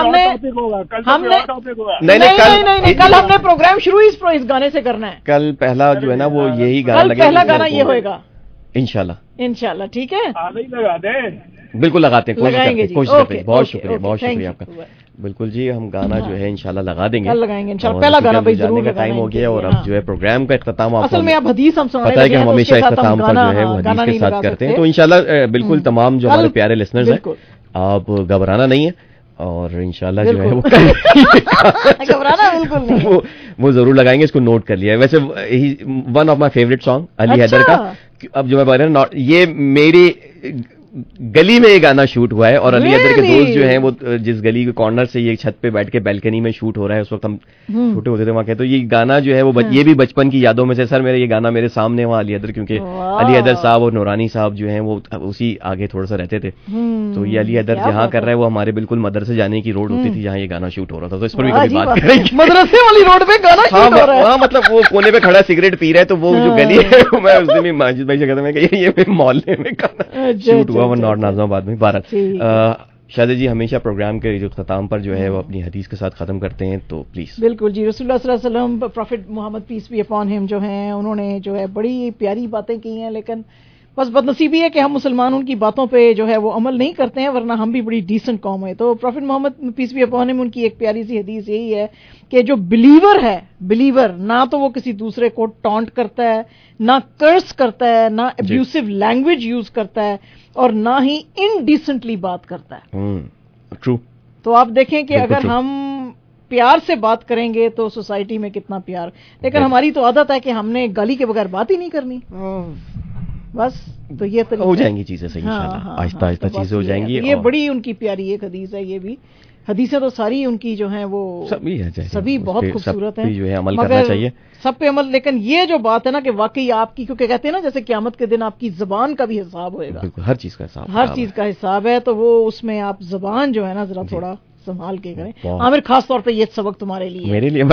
کل ہم نے پروگرام شروع اس گانے سے کرنا ہے. کل پہلا جو ہے نا وہ یہی گانا لگے, پہلا گانا یہ ہوئے گا انشاءاللہ. ٹھیک ہے, آپ ہی لگا دیں. بالکل لگاتے ہیں, کوشش کرتے ہیں. بہت شکریہ آپ کا. بالکل جی, ہم گانا جو ہے انشاءاللہ لگا دیں گے, لگائیں گے انشاءاللہ. پہلا گانا بھائی ضرور کا ٹائم ہو گیا, اور اب جو ہے پروگرام کا اختتام اصل میں آپ حدیث ہم پتہ ہے کہ ہم ہمیشہ اختتام پر جو ہے وہ حدیث کے ساتھ کرتے ہیں. تو انشاءاللہ بالکل تمام جو ہمارے پیارے لسنرز ہیں, آپ گھبرانا نہیں ہے, اور انشاءاللہ جو ہے وہ ضرور لگائیں گے. اس کو نوٹ کر لیا ہے. ویسے one of my favourite song Ali Haider کا. اب جو میں بتا رہا ہوں, یہ میری گلی میں یہ گانا شوٹ ہوا ہے, اور علی حیدر کے دوست جو ہیں وہ جس گلی کے کارنر سے یہ چھت پہ بیٹھ کے بالکنی میں شوٹ ہو رہا ہے, اس وقت ہم چھوٹے ہوتے تھے وہاں کے. تو یہ گانا جو ہے وہ یہ بھی بچپن کی یادوں میں سے. سر میرے یہ گانا میرے سامنے وہاں علی حیدر, کیونکہ علی حیدر صاحب اور نورانی صاحب جو ہیں وہ اسی آگے تھوڑا سا رہتے تھے. تو یہ علی حیدر جہاں کر رہا ہے وہ ہمارے بالکل مدرسے جانے کی روڈ ہوتی تھی جہاں یہ گانا شوٹ ہو رہا تھا. تو اس پر بھی کبھی بات کریں گے. مدرسے والی روڈ پہ گانا شوٹ ہو رہا ہے. ہاں, مطلب وہ کونے پہ کھڑا سگریٹ پی رہا ہے, تو وہ جو گلی ہے میں اس دن بھی ماجد بھائی سے کہتا ہوں کہ یہ محلے میں گانا شوٹ ہوا وہ نارتھ ناظم آباد میں. بھارت شاہد جی ہمیشہ پروگرام کے جو اختتام پر جو ہے وہ اپنی حدیث کے ساتھ ختم کرتے ہیں, تو پلیز. بالکل جی, رسول اللہ صلی اللہ علیہ وسلم prophet Muhammad peace be upon ہم جو ہیں انہوں نے جو ہے بڑی پیاری باتیں کی ہیں, لیکن بس بدنصیبی ہے کہ ہم مسلمان ان کی باتوں پہ جو ہے وہ عمل نہیں کرتے ہیں, ورنہ ہم بھی بڑی ڈیسنٹ قوم ہے. تو prophet Muhammad peace be upon him ان کی ایک پیاری سی حدیث یہی ہے کہ جو بلیور ہے, بلیور نہ تو وہ کسی دوسرے کو ٹانٹ کرتا ہے, نہ کرس کرتا ہے, نہ ابیوسو لینگویج یوز کرتا ہے, اور نہ ہی انڈیسنٹلی بات کرتا ہے. ٹرو. تو آپ دیکھیں کہ اگر ہم پیار سے بات کریں گے تو سوسائٹی میں کتنا پیار, لیکن ہماری تو عادت ہے کہ ہم نے گالی کے بغیر بات ہی نہیں کرنی. بس تو یہ ہو جائیں گی چیزیں صحیح انشاءاللہ, آہستہ آہستہ چیزیں ہو جائیں گی. یہ بڑی ان کی پیاری ایک حدیث ہے. یہ بھی حدیثیں تو ساری ان کی جو ہیں وہ سبھی بہت خوبصورت ہیں, جو ہے عمل کرنا چاہیے سب پہ عمل. لیکن یہ جو بات ہے نا کہ واقعی آپ کی, کیونکہ کہتے ہیں نا جیسے قیامت کے دن آپ کی زبان کا بھی حساب ہوئے گا. بالکل, ہر چیز کا حساب, ہر چیز کا حساب ہے. تو وہ اس میں آپ زبان جو ہے نا ذرا تھوڑا سنبھال کے کریں. عامر خاص طور پہ یہ سبق تمہارے لیے, میرے لیے.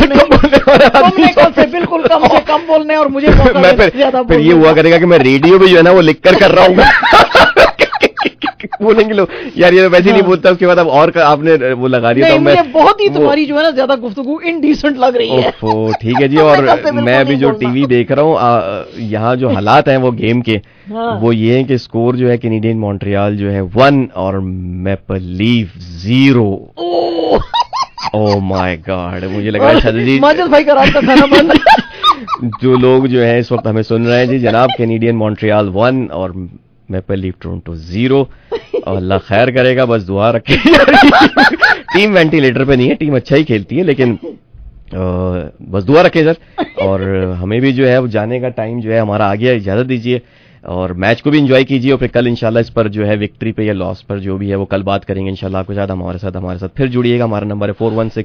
تم نے کل سے بالکل کم سے کم بولنے, اور مجھے پھر یہ ہوا کرے گا کہ میں ریڈیو پہ جو ہے نا وہ لکھ کر رہا ہوں بولیں گے لوگ یار یہ ویسے نہیں بولتا. اس کے بعد اب اور آپ نے وہ لگا دیا, تو میں بہت ہی تمہاری جو ہے نا زیادہ گفتگو انڈیسنٹ لگ رہی ہے. ٹھیک ہے جی. اور میں بھی جو ٹی وی دیکھ رہا ہوں یہاں جو حالات ہیں وہ گیم کے, وہ یہ ہیں کہ اسکور جو ہے کینیڈین مونٹریال جو ہے 1 اور maple leaf 0. Oh my God, مجھے لگا شادی ماجد بھائی کا رات کا کھانا بند. جو لوگ جو ہیں اس وقت ہمیں سن رہے ہیں جی, جناب کینیڈین مونٹریال 1 اور میپل لیف ٹورنٹو 0. اور اللہ خیر کرے گا, بس دعا رکھے. ٹیم وینٹیلیٹر پہ نہیں ہے, ٹیم اچھا ہی کھیلتی ہے, لیکن بس دعا رکھے سر. اور ہمیں بھی جو ہے جانے کا ٹائم جو ہے ہمارا آ گیا, اجازت دیجیے, اور میچ کو بھی انجوائے کیجیے. اور پھر کل انشاءاللہ اس پر جو ہے وکٹری پہ یا لاس پر جو بھی ہے وہ کل بات کریں گے انشاءاللہ. آپ کے ساتھ ہمارے ساتھ پھر جڑیے گا. ہمارا نمبر ہے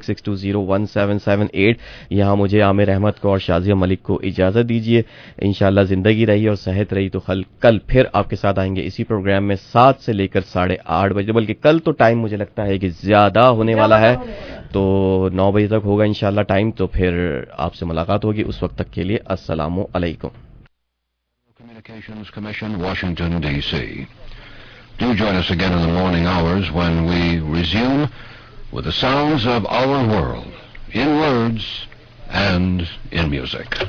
4166201778. یہاں مجھے عامر احمد کو اور شازیہ ملک کو اجازت دیجیے. انشاءاللہ زندگی رہی اور صحت رہی تو کل پھر آپ کے ساتھ آئیں گے اسی پروگرام میں 7 سے لے کر 8:30 بجے. بلکہ کل تو ٹائم مجھے لگتا ہے کہ زیادہ ہونے والا ہے, تو 9 بجے تک ہوگا انشاءاللہ ٹائم. تو پھر آپ سے ملاقات ہوگی. اس وقت تک کے لیے السلام علیکم. Communications Commission, Washington, D.C. Do join us again in the morning hours when we resume with the sounds of our world, in words and in music.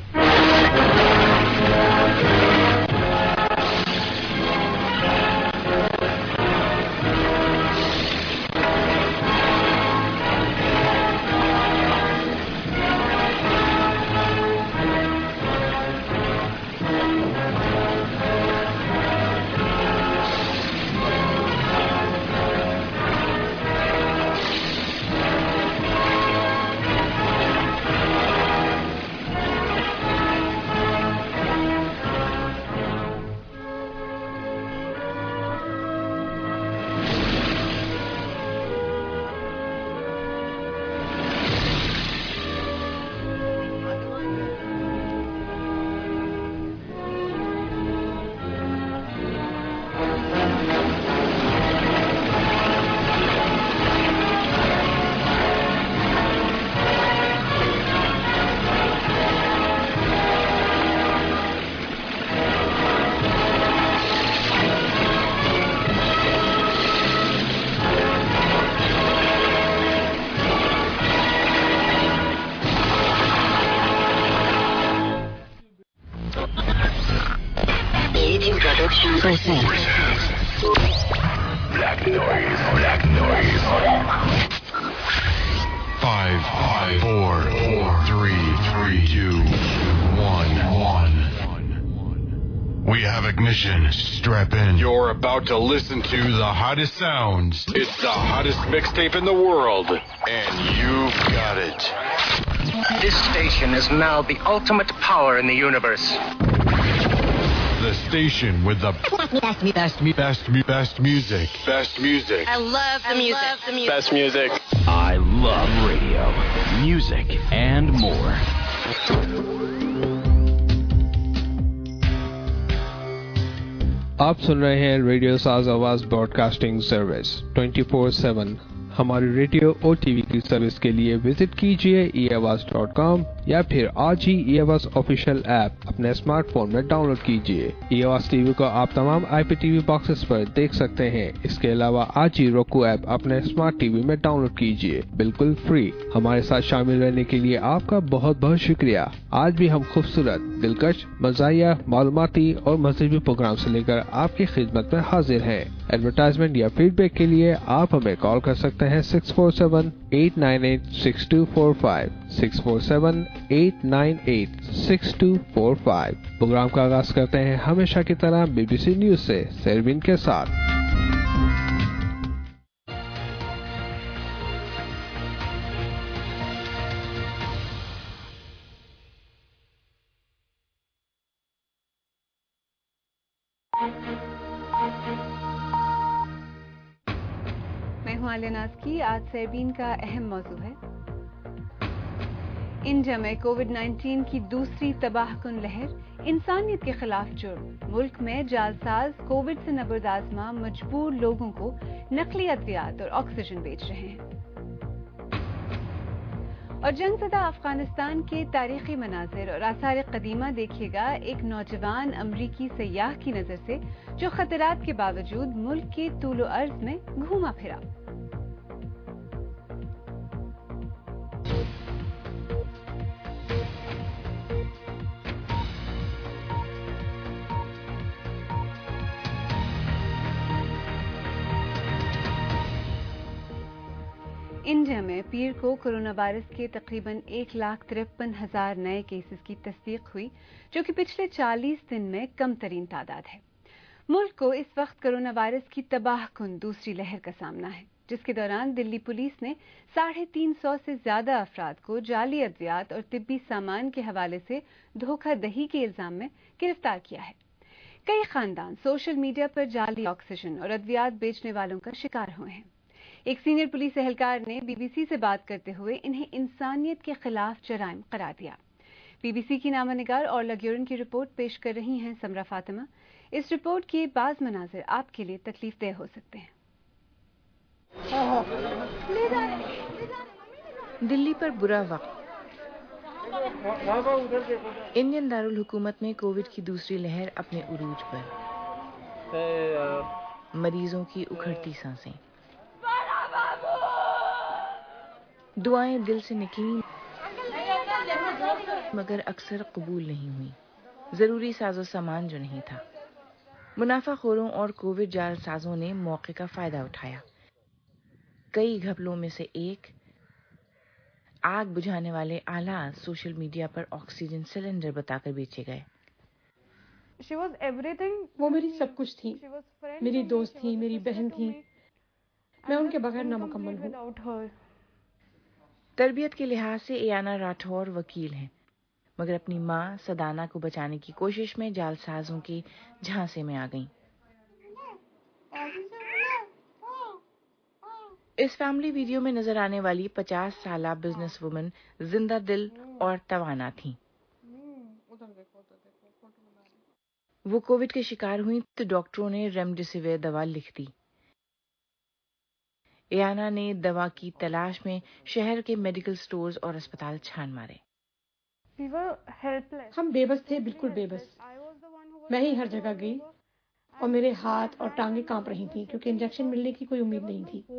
Black noise. 5, 4, 3, 2, 1. We have ignition. Strap in. You're about to listen to the hottest sounds. It's the hottest mixtape in the world, and you've got it. This station is now the ultimate power in the universe. The station with the best music. Best music. I love the music. Best music. I love radio, music, and more. آپ سن رہے ہیں radio ساز آواز Broad casting service 24/7. ہماری radio اور T V کی service کے لیے وزٹ کیجیے eAwaz.com یا پھر آج ہی eAwaz آفیشیل ایپ اپنے اسمارٹ فون میں ڈاؤن لوڈ کیجیے. eAwaz ٹی وی کو آپ تمام آئی پی ٹی وی باکسز پر دیکھ سکتے ہیں. اس کے علاوہ آج ہی روکو ایپ اپنے اسمارٹ ٹی وی میں ڈاؤن لوڈ کیجیے بالکل فری. ہمارے ساتھ شامل رہنے کے لیے آپ کا بہت بہت شکریہ. آج بھی ہم خوبصورت، دلکش، مزاحیہ، معلوماتی اور مذہبی پروگرام سے لے کر آپ کی خدمت میں حاضر ہیں. ایڈورٹائزمنٹ یا فیڈ بیک کے لیے آپ ہمیں کال کر سکتے ہیں 647-898-6245 647-898-6245. پروگرام کا آغاز کرتے ہیں ہمیشہ کی طرح BBC نیوز سے سیروین کے ساتھ. کی آج سیربین کا اہم موضوع ہے انڈیا میں کووڈ-19 کی دوسری تباہ کن لہر، انسانیت کے خلاف جرم. ملک میں جعلساز کووڈ سے نبرد آزما مجبور لوگوں کو نقلی ادویات اور آکسیجن بیچ رہے ہیں. اور جنگ زدہ افغانستان کے تاریخی مناظر اور آثار قدیمہ دیکھیے گا ایک نوجوان امریکی سیاح کی نظر سے جو خطرات کے باوجود ملک کے طول و عرض میں گھوما پھرا. انڈیا میں پیر کو کورونا وائرس کے تقریباً 1,53,000 نئے کیسز کی تصدیق ہوئی، جو کہ پچھلے 40 دن میں کم ترین تعداد ہے. ملک کو اس وقت کورونا وائرس کی تباہ کن دوسری لہر کا سامنا ہے، جس کے دوران دلی پولیس نے 350 سے زیادہ افراد کو جعلی ادویات اور طبی سامان کے حوالے سے دھوکہ دہی کے الزام میں گرفتار کیا ہے. کئی خاندان سوشل میڈیا پر جعلی آکسیجن اور ادویات بیچنے والوں کا شکار ہوئے ہیں. ایک سینئر پولیس اہلکار نے BBC سے بات کرتے ہوئے انہیں انسانیت کے خلاف جرائم قرار دیا. BBC کی نامہ نگار اور لگیورن کی رپورٹ پیش کر رہی ہیں سمرا فاطمہ. اس رپورٹ کے بعض مناظر آپ کے لیے تکلیف دہ ہو سکتے ہیں. دلی پر برا وقت. انڈین دارالحکومت میں کووڈ کی دوسری لہر اپنے عروج پر. مریضوں کی اکھڑتی سانسیں. دعائیں دل سے نکلیں مگر اکثر قبول نہیں ہوئی. ضروری ساز و سامان جو نہیں تھا. منافع خوروں اور کووڈ جال سازوں نے موقع کا فائدہ اٹھایا. کئی گھپلوں میں سے ایک آگ بجھانے والے آلات سوشل میڈیا پر آکسیجن سلنڈر بتا کر بیچے گئے. وہ میری سب کچھ تھی. میری دوست تھی، میری بہن تھی. میں ان کے بغیر نامکمل ہوں. تربیت کے لحاظ سے ایانا راٹھور وکیل ہیں، مگر اپنی ماں سدانا کو بچانے کی کوشش میں جعلسازوں کے جھانسے میں آ گئیں. اس فیملی ویڈیو میں نظر آنے والی 50 سالہ بزنس وومن زندہ دل اور توانا تھیں. وہ کووڈ کے شکار ہوئی تو ڈاکٹروں نے ریمڈیسیویر دوا لکھ دی. ایانا نے دوا کی تلاش میں شہر کے میڈیکل سٹورز اور اسپتال چھان مارے. ہم بے بس تھے، بالکل بے بس. میں ہی ہر جگہ گئی اور میرے ہاتھ اور ٹانگیں کانپ رہی تھیں کیونکہ انجیکشن ملنے کی کوئی امید نہیں تھی.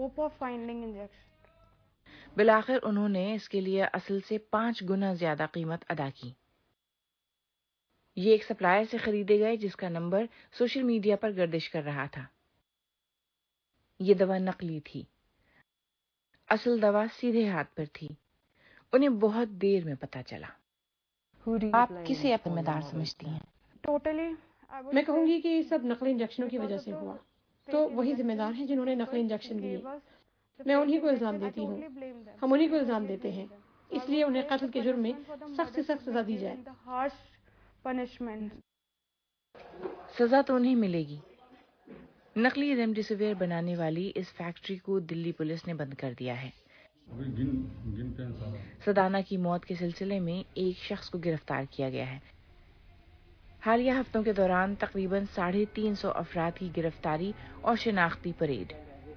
بالآخر انہوں نے اس کے لیے اصل سے 5 گنا زیادہ قیمت ادا کی. یہ ایک سپلائر سے خریدے گئے جس کا نمبر سوشل میڈیا پر گردش کر رہا تھا۔ یہ دوا نقلی تھی، اصل دوا سیدھے ہاتھ پر تھی۔ انہیں بہت دیر میں پتہ چلا۔ آپ کسے ذمہ دار سمجھتی ہیں؟ میں کہوں گی کہ یہ سب نقلی انجیکشنوں کی وجہ سے ہوا، تو وہی ذمہ دار ہیں جنہوں نے نقلی انجیکشن دیے۔ میں انہی کو الزام دیتی ہوں، ہم انہی کو الزام دیتے ہیں، اس لیے انہیں قتل کے جرم میں سخت سے سخت سزا دی جائے۔ سزا تو انہیں ملے گی۔ نقلی ریمڈیسیویر بنانے والی اس فیکٹری کو دلی پولیس نے بند کر دیا ہے۔ سدانا کی موت کے سلسلے میں ایک شخص کو گرفتار کیا گیا ہے۔ حالیہ ہفتوں کے دوران تقریباً 350 افراد کی گرفتاری اور شناختی پریڈ۔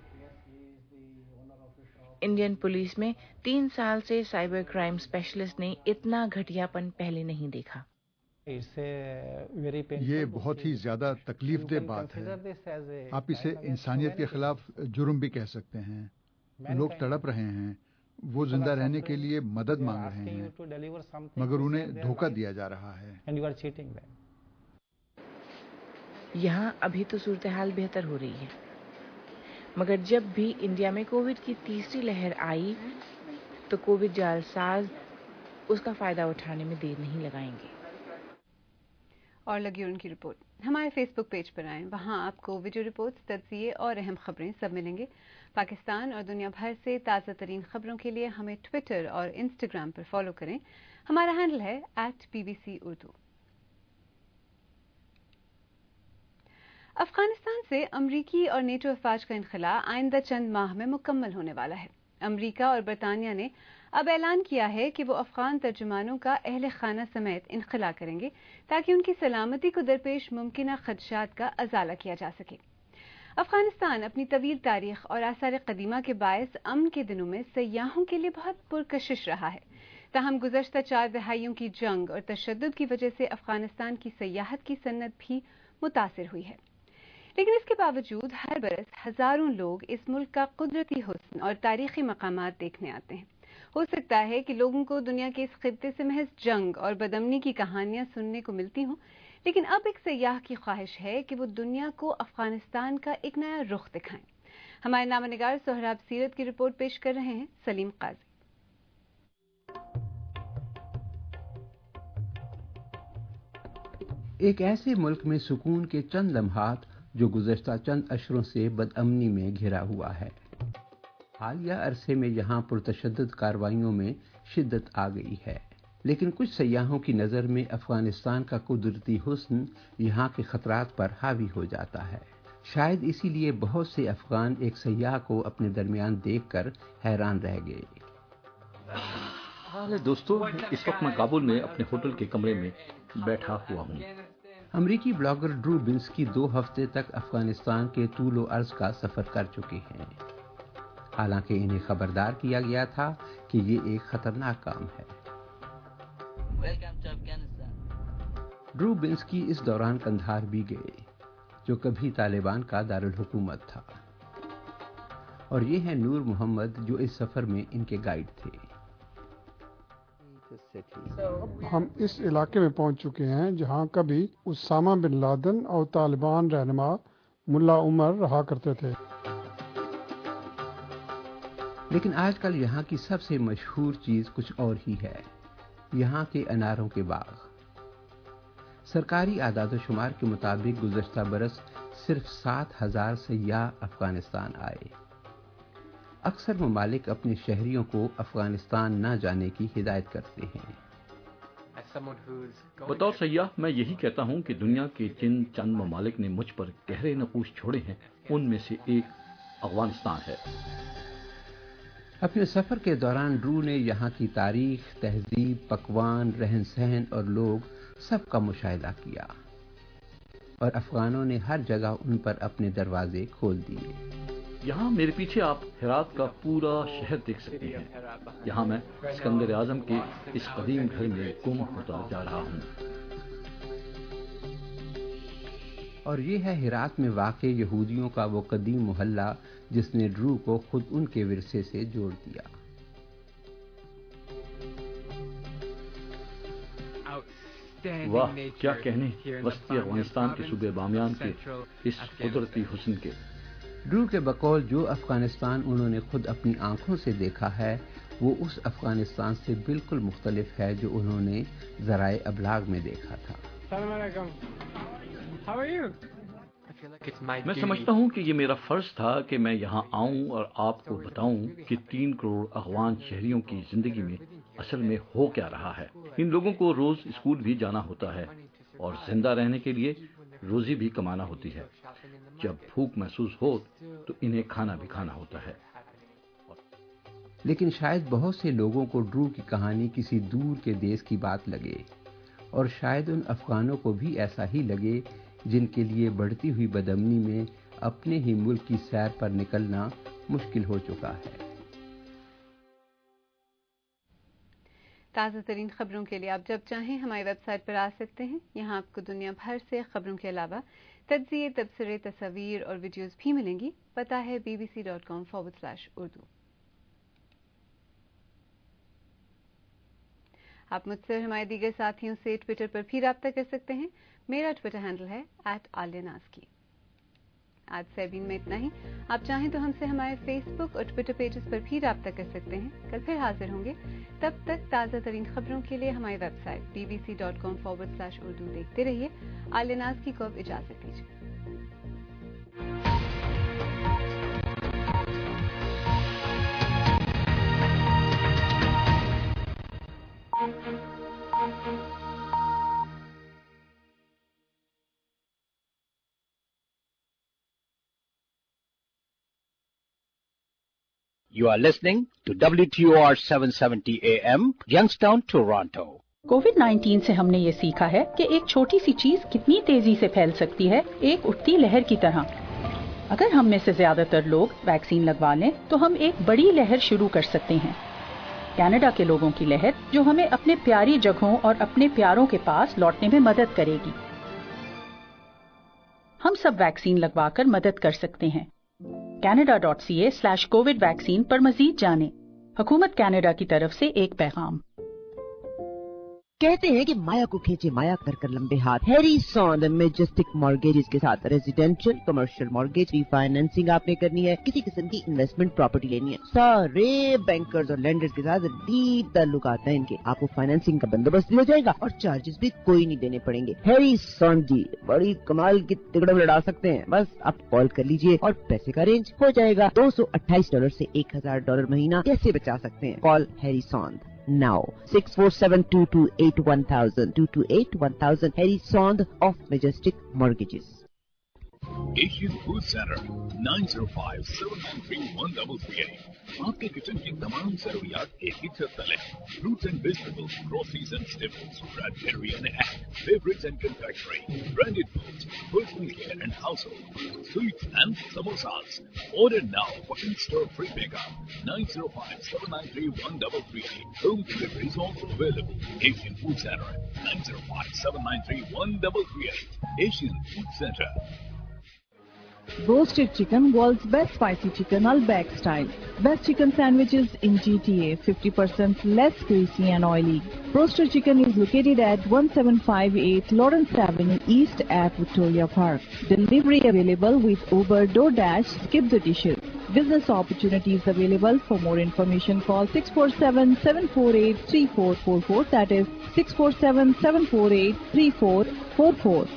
انڈین پولیس میں 3 سال سے سائبر کرائم اسپیشلسٹ نے اتنا گھٹیا پن پہلے نہیں دیکھا۔ یہ بہت ہی زیادہ تکلیف دہ بات ہے۔ آپ اسے انسانیت کے خلاف جرم بھی کہہ سکتے ہیں۔ لوگ تڑپ رہے ہیں، وہ زندہ رہنے کے لیے مدد مانگ رہے ہیں، مگر انہیں دھوکہ دیا جا رہا ہے۔ یہاں ابھی تو صورتحال بہتر ہو رہی ہے، مگر جب بھی انڈیا میں کووڈ کی تیسری لہر آئی تو کووڈ جال ساز اس کا فائدہ اٹھانے میں دیر نہیں لگائیں گے۔ اور لگی ان کی رپورٹ ہمارے فیس بک پیج پر آئیں، وہاں آپ کو ویڈیو رپورٹس، تجزیے اور اہم خبریں سب ملیں گے۔ پاکستان اور دنیا بھر سے تازہ ترین خبروں کے لیے ہمیں ٹویٹر اور انسٹاگرام پر فالو کریں۔ ہمارا ہینڈل ہے @BBC Urdu۔ افغانستان سے امریکی اور نیٹو افواج کا انخلاء آئندہ چند ماہ میں مکمل ہونے والا ہے۔ امریکہ اور برطانیہ نے اب اعلان کیا ہے کہ وہ افغان ترجمانوں کا اہل خانہ سمیت انخلاء کریں گے تاکہ ان کی سلامتی کو درپیش ممکنہ خدشات کا ازالہ کیا جا سکے۔ افغانستان اپنی طویل تاریخ اور آثار قدیمہ کے باعث امن کے دنوں میں سیاحوں کے لیے بہت پرکشش رہا ہے۔ تاہم گزشتہ 4 دہائیوں کی جنگ اور تشدد کی وجہ سے افغانستان کی سیاحت کی صنعت بھی متاثر ہوئی ہے، لیکن اس کے باوجود ہر برس ہزاروں لوگ اس ملک کا قدرتی حسن اور تاریخی مقامات دیکھنے آتے ہیں۔ ہو سکتا ہے کہ لوگوں کو دنیا کے اس خطے سے محض جنگ اور بدامنی کی کہانیاں سننے کو ملتی ہوں، لیکن اب ایک سیاح کی خواہش ہے کہ وہ دنیا کو افغانستان کا ایک نیا رخ دکھائیں۔ ہمارے نامہ نگار سہراب سیرت کی رپورٹ پیش کر رہے ہیں سلیم قاضی۔ ایک ایسے ملک میں سکون کے چند لمحات جو گزشتہ چند اشروں سے بدامنی میں گھرا ہوا ہے۔ حالیہ عرصے میں یہاں پرتشدد کارروائیوں میں شدت آ گئی ہے، لیکن کچھ سیاحوں کی نظر میں افغانستان کا قدرتی حسن یہاں کے خطرات پر حاوی ہو جاتا ہے۔ شاید اسی لیے بہت سے افغان ایک سیاح کو اپنے درمیان دیکھ کر حیران رہ گئے۔ دوستو، اس وقت میں کابل میں اپنے ہوٹل کے کمرے میں بیٹھا ہوا ہوں۔ امریکی بلاگر ڈرو بنسکی 2 ہفتے تک افغانستان کے طول و عرض کا سفر کر چکے ہیں، حالانکہ انہیں خبردار کیا گیا تھا کہ یہ ایک خطرناک کام ہے۔ ڈرو بنسکی اس دوران قندھار بھی گئے، جو کبھی طالبان کا دارالحکومت تھا، اور یہ ہے نور محمد جو اس سفر میں ان کے گائیڈ تھے۔ ہم اس علاقے میں پہنچ چکے ہیں جہاں کبھی اسامہ بن لادن اور طالبان رہنما ملا عمر رہا کرتے تھے۔ لیکن آج کل یہاں کی سب سے مشہور چیز کچھ اور ہی ہے، یہاں کے اناروں کے باغ۔ سرکاری اعداد و شمار کے مطابق گزشتہ برس صرف 7,000 سیاح افغانستان آئے۔ اکثر ممالک اپنے شہریوں کو افغانستان نہ جانے کی ہدایت کرتے ہیں۔ بطور سیاح میں یہی کہتا ہوں کہ دنیا کے جن چند ممالک نے مجھ پر گہرے نقوش چھوڑے ہیں ان میں سے ایک افغانستان ہے۔ اپنے سفر کے دوران ڈرو نے یہاں کی تاریخ، تہذیب، پکوان، رہن سہن اور لوگ سب کا مشاہدہ کیا، اور افغانوں نے ہر جگہ ان پر اپنے دروازے کھول دیے۔ یہاں میرے پیچھے آپ ہرات کا پورا شہر دیکھ سکتے ہیں۔ یہاں میں اسکندر اعظم کے اس قدیم گھر میں گم ہوتا جا رہا ہوں۔ اور یہ ہے ہرات میں واقع یہودیوں کا وہ قدیم محلہ جس نے ڈرو کو خود ان کے ورثے سے جوڑ دیا۔ واہ کیا کہنے وسطی افغانستان کے صوبے بامیان کے اس قدرتی حسن کے. ڈرو کے بقول جو افغانستان انہوں نے خود اپنی آنکھوں سے دیکھا ہے وہ اس افغانستان سے بالکل مختلف ہے جو انہوں نے ذرائع ابلاغ میں دیکھا تھا. السلام علیکم. How are you? میں سمجھتا ہوں کہ یہ میرا فرض تھا کہ میں یہاں آؤں اور آپ کو بتاؤں کہ 3 کروڑ افغان شہریوں کی زندگی میں اصل میں ہو کیا رہا ہے. ان لوگوں کو روز اسکول بھی جانا ہوتا ہے اور زندہ رہنے کے لیے روزی بھی کمانا ہوتی ہے. جب بھوک محسوس ہو تو انہیں کھانا بھی کھانا ہوتا ہے. لیکن شاید بہت سے لوگوں کو ڈرو کی کہانی کسی دور کے دیش کی بات لگے اور شاید ان افغانوں کو بھی ایسا ہی لگے جن کے لیے بڑھتی ہوئی بدامنی میں اپنے ہی ملک کی سیر پر نکلنا مشکل ہو چکا ہے. تازہ ترین خبروں کے لیے آپ جب چاہیں ہماری ویب سائٹ پر آ سکتے ہیں. یہاں آپ کو دنیا بھر سے خبروں کے علاوہ تجزیے، تبصرے، تصاویر اور ویڈیوز بھی ملیں گی. پتہ ہے bbc.com/urdu. آپ مجھ سے ہمارے دیگر ساتھیوں سے ٹویٹر پر بھی رابطہ کر سکتے ہیں. میرا ٹویٹر ہینڈل ہے @alianazki. آج سیبین میں اتنا ہی. آپ چاہیں تو ہم سے ہمارے فیس بک اور ٹویٹر پیجز پر بھی رابطہ کر سکتے ہیں. کل پھر حاضر ہوں گے. تب تک تازہ ترین خبروں کے لیے ہماری ویب سائٹ bbc.com/urdu دیکھتے رہیے. عالیہ نازکی کو اب اجازت دیجیے. You are listening to WTOR 770 AM, Youngstown, Toronto. کووڈ-19 سے ہم نے یہ سیکھا ہے کہ ایک چھوٹی سی چیز کتنی تیزی سے پھیل سکتی ہے، ایک اٹھتی لہر کی طرح. اگر ہم میں سے زیادہ تر لوگ ویکسین لگوا لیں تو ہم ایک بڑی لہر شروع کر سکتے ہیں. کینیڈا کے لوگوں کی لہر جو ہمیں اپنے پیاری جگہوں اور اپنے پیاروں کے پاس لوٹنے میں مدد کرے گی. ہم سب ویکسین لگوا کر مدد کر سکتے ہیں. canada.ca/covid ویکسین پر مزید جانیں. حکومت کینیڈا کی طرف سے ایک پیغام. کہتے ہیں کہ مایا کو کھینچے مایا کر لمبے ہاتھ. ہیری سوند میجسٹک مارگیجز کے ساتھ residential commercial mortgage refinancing آپ نے کرنی ہے، کسی قسم کی انویسٹمنٹ پراپرٹی لینی ہے، سارے بینکرز اور لینڈرز کے ساتھ ڈیپ تعلقات ہیں ان کے. آپ کو فائنینسنگ کا بندوبست بھی ہو جائے گا اور چارجز بھی کوئی نہیں دینے پڑیں گے. ہیری سوند جی بڑی کمال کی تگڑے لڑا سکتے ہیں. بس آپ کال کر لیجئے اور پیسے کا ارینج ہو جائے گا. $228 سے $1,000 مہینہ کیسے بچا سکتے ہیں؟ Call Harry Sond now. 647-228-1000 228-1000 Harry Sond of Majestic Mortgages. Asian Food Center 905-793-1338. آپ کے کچن کی تمام ضروریات ایک ہی چھت تلے. Fruits and vegetables, groceries and staples, red and egg, favourites and confectionery, branded foods, personal care and household, sweets and samosas. Order now for in-store free pickup. 905-793-1338. Home delivery is also available. Asian Food Center 905-793-1338. Asian Food Center. Roasted chicken, world's best spicy chicken, Outback style. Best chicken sandwiches in GTA, 50% less greasy and oily. Roasted chicken is located at 1758 Lawrence Avenue East at Victoria Park. Delivery available with Uber, DoorDash, Skip the Dishes. Business opportunities available. For more information, call 647-748-3444. That is 647-748-3444.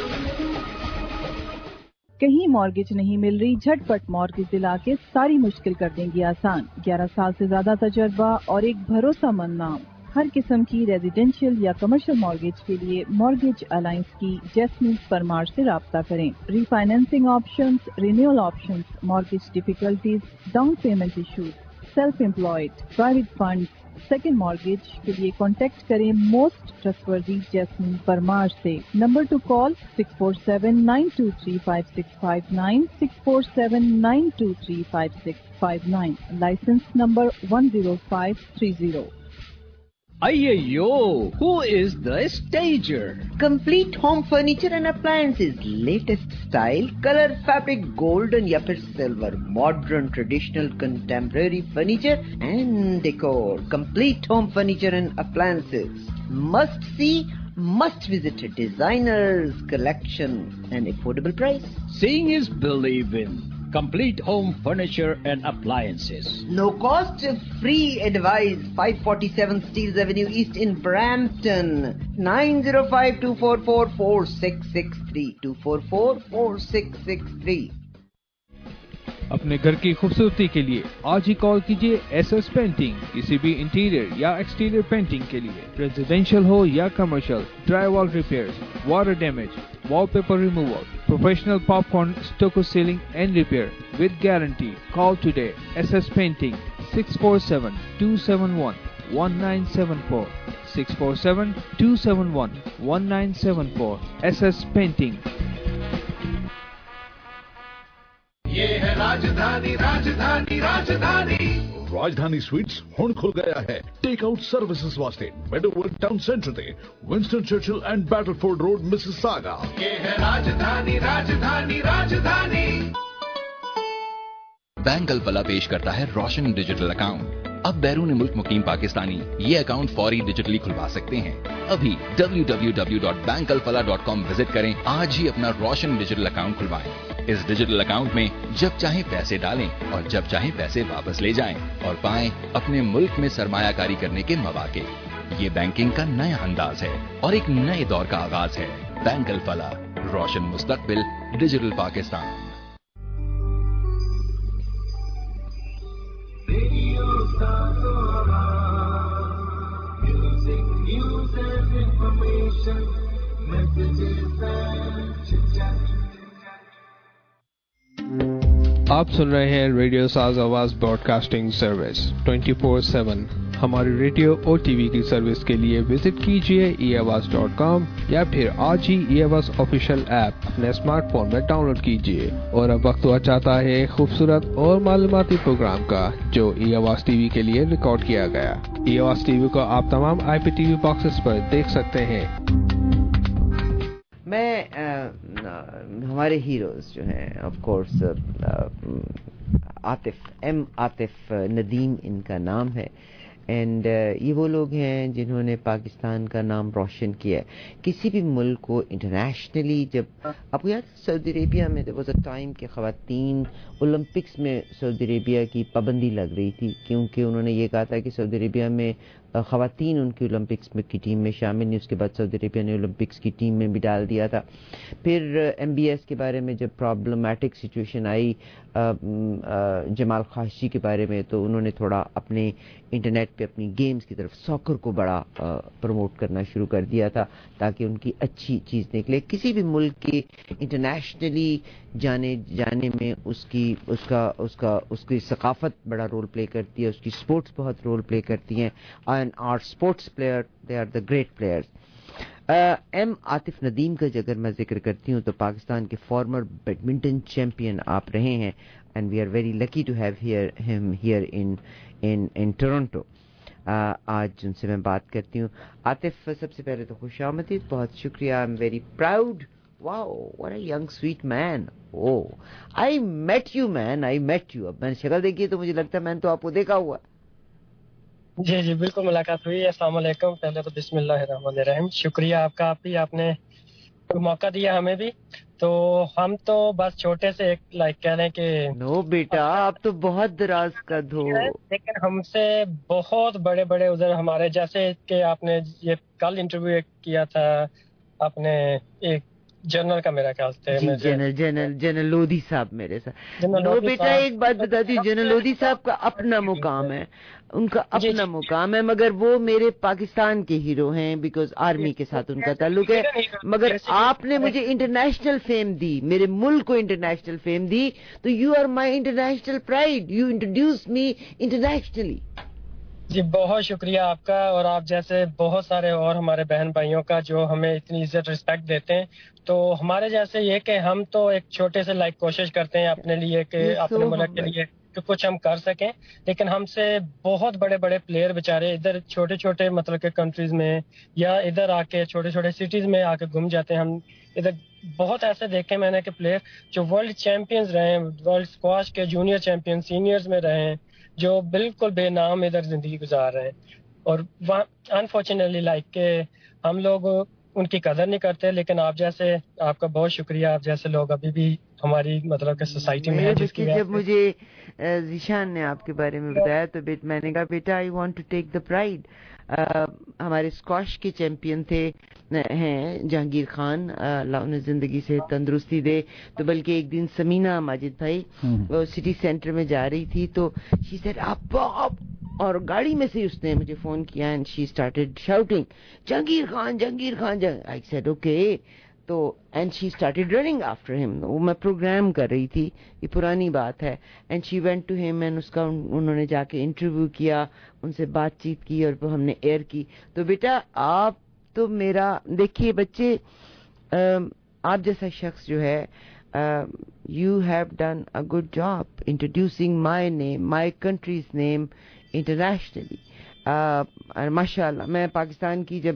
کہیں mortgage نہیں مل رہی؟ جھٹ پٹ mortgage دلا کے ساری مشکل کر دیں گی آسان. 11 سال سے زیادہ تجربہ اور ایک بھروسہ مند نام. ہر قسم کی ریزیڈینشیل یا کمرشل مارگیج کے لیے مارگیج الائنس کی جیسمین پرمار سے رابطہ کریں. Refinancing options, renewal options, mortgage difficulties, down payment issues, self employed, private fund, second mortgage کے لیے کانٹیکٹ کریں موسٹ ٹرسٹورتھی جیسمین پرمار سے. Number to call 647-923-5659 647-923-5659. Licence number 10530. Ayyo, who is the stager? Complete home furniture and appliances. Latest style, color, fabric, golden या फिर silver. Modern, traditional, contemporary furniture and decor. Complete home furniture and appliances. Must see must-visit designers, collection, and affordable price. Seeing is believing. Complete home furniture and appliances. No cost, free advice. 547 Steeles Avenue East in Brampton. 905-244-4663. 244-4663. अपने घर की खूबसूरती के लिए आज ही call कीजिए SS painting. किसी भी इंटीरियर या एक्सटीरियर पेंटिंग के लिए, रेजिडेंशियल हो या commercial, drywall repair, water damage, wallpaper removal, professional popcorn, stucco ceiling and repair with guarantee. Call today. SS Painting 647-271-1974. 647-271-1974. SS Painting. ये है राजधानी राजधानी राजधानी राजधानी स्वीट्स हुण खुल गया है टेक आउट सर्विसेज वास्ते मेडोवर्ल्ड टाउन सेंटर ते Winston Churchill and Battleford Road Mississauga. ये है राजधानी राजधानी राजधानी। बैंक अल-फलाह पेश करता है रोशन डिजिटल अकाउंट। अब बैरून मुल्क मुकीम पाकिस्तानी ये अकाउंट फौरी डिजिटली खुलवा सकते हैं। अभी www.bankalfalah.com विजिट करें। आज ही अपना रोशन डिजिटल अकाउंट खुलवाएं। इस डिजिटल अकाउंट में जब चाहे पैसे डालें और जब चाहे पैसे वापस ले जाएं और पाएं अपने मुल्क में सरमायाकारी करने के मौके। ये बैंकिंग का नया अंदाज है और एक नए दौर का आगाज है। बैंक अल-फलाह, रोशन मुस्तकबिल, डिजिटल पाकिस्तान। आप सुन रहे हैं रेडियो साज आवाज ब्रॉडकास्टिंग सर्विस 24/7। हमारी रेडियो और टीवी की सर्विस के लिए विजिट कीजिए eAwaz.com या फिर आज ही eAwaz ऑफिशियल ऐप अपने स्मार्टफोन में डाउनलोड कीजिए। और अब वक्त हुआ चाहता है खूबसूरत और मालूमाती प्रोग्राम का जो eAwaz टीवी के लिए रिकॉर्ड किया गया। eAwaz टीवी को आप तमाम IPTV बॉक्सेस पर देख सकते हैं। मैं हमारे हीरोज जो हैं ऑफ कोर्स आतिफ नदीम इनका नाम है एंड ये वो लोग हैं जिन्होंने पाकिस्तान का नाम रोशन किया है किसी भी मुल्क को इंटरनेशनली। जब आपको याद सऊदी अरेबिया में देयर वाज अ टाइम कि ख़वातीन ओलंपिक्स में सऊदी अरेबिया की पाबंदी लग रही थी क्योंकि उन्होंने ये कहा था कि सऊदी अरेबिया में ख़वातीन उनकी ओलंपिक्स में की टीम में शामिल नहीं। उसके बाद सऊदी अरेबिया ने ओलंपिक्स की टीम में भी डाल दिया था। फिर MBS के बारे में जब प्रॉब्लमेटिक सिचुएशन आई जमाल खाशी के बारे में तो उन्होंने थोड़ा अपने इंटरनेट पे अपनी गेम्स की तरफ सॉकर को बड़ा प्रमोट करना शुरू कर दिया था ताकि उनकी अच्छी चीज़ निकले। किसी भी मुल्क के इंटरनेशनली जाने में उसकी सकाफत बड़ा रोल प्ले करती है, उसकी स्पोर्ट्स बहुत रोल प्ले करती हैं। And our sports player they are the great players. Atif Nadeem का अगर मैं जिक्र करती हूँ तो पाकिस्तान के फॉर्मर बैडमिंटन चैंपियन आप रहे हैं and we are very lucky to have him here in Toronto. आज उनसे मैं बात करती हूँ। आतिफ, सबसे पहले तो खुशामदीद, बहुत शुक्रिया। I am very proud. Wow, what a young sweet man. Oh, I met you man, I met you. अब मैंने शक्ल देखी तो मुझे लगता है मैंने तो आपको देखा हुआ। जी जी बिल्कुल मुलाकात हुई है। अस्सलाम वालेकुम। पहले तो बिस्मिल्लाहिर्रहमानिर्रहीम। शुक्रिया आपका आपने मौका दिया हमें भी। तो हम तो बस छोटे से एक कह लें कि नो बेटा आप तो बहुत दराज कद हो, लेकिन हमसे बहुत बड़े बड़े उधर हमारे जैसे कि आपने ये कल इंटरव्यू किया था आपने एक जनरल का मेरा ख्याल से जनरल लोधी साहब मेरे साथ। नो बेटा एक बात बताती हूँ, जनरल लोधी साहब का अपना मुकाम है, उनका अपना मुकाम है, मगर वो मेरे पाकिस्तान के हीरो हैं बिकॉज आर्मी के साथ उनका ताल्लुक है। मगर आपने मुझे इंटरनेशनल फेम दी, मेरे मुल्क को इंटरनेशनल फेम दी, तो you are my international pride, you introduce me internationally. जी बहुत शुक्रिया आपका और आप जैसे बहुत सारे और हमारे बहन भाइयों का जो हमें इतनी इज्जत रिस्पेक्ट देते हैं। तो हमारे जैसे ये कि हम तो एक छोटे से कोशिश करते हैं अपने लिए कि अपने मुल्क के लिए कि कुछ हम कर सकें, लेकिन हमसे बहुत बड़े बड़े प्लेयर बेचारे इधर छोटे छोटे मतलब के कंट्रीज में या इधर आके छोटे छोटे सिटीज में आके घूम जाते हैं। हम इधर बहुत ऐसे देखे मैंने कि प्लेयर जो वर्ल्ड चैंपियंस रहे हैं, वर्ल्ड स्क्वाश के जूनियर चैंपियन सीनियर्स में रहे हैं, जो बिल्कुल बेनाम इधर जिंदगी गुजार रहे हैं। और अनफॉर्चुनेटली के हम लोग ان کی قدر نہیں کرتے. لیکن آپ جیسے, آپ کا بہت شکریہ, آپ جیسے لوگ ابھی بھی ہماری مطلب کہ سوسائٹی میں ہیں. جب مجھے ذیشان نے آپ کے بارے میں بتایا تو میں نے کہا بیٹا I want to take the pride. ہمارے اسکواش کے چیمپئن ہیں جہانگیر خان, اللہ انہیں زندگی سے تندرستی دے. تو بلکہ ایک دن سمینا ماجد بھائی وہ سٹی سینٹر میں جا رہی تھی تو شی سیڈ آپ, اور گاڑی میں سے اس نے مجھے فون کیا and she started shouting Jahangir Khan Jahangir Khan. I said okay. تو and she started running after him. وہ میں پروگرام کر رہی تھی, یہ پرانی بات ہے. And she went to him and اس کا انہوں نے جا کے انٹرویو کیا, ان سے بات چیت کی اور ہم نے ایئر کی. تو بیٹا آپ تو میرا دیکھیے بچے, آپ جیسا شخص جو ہے, you have done a good job introducing my name, my country's name internationally. ماشاء اللہ. میں پاکستان کی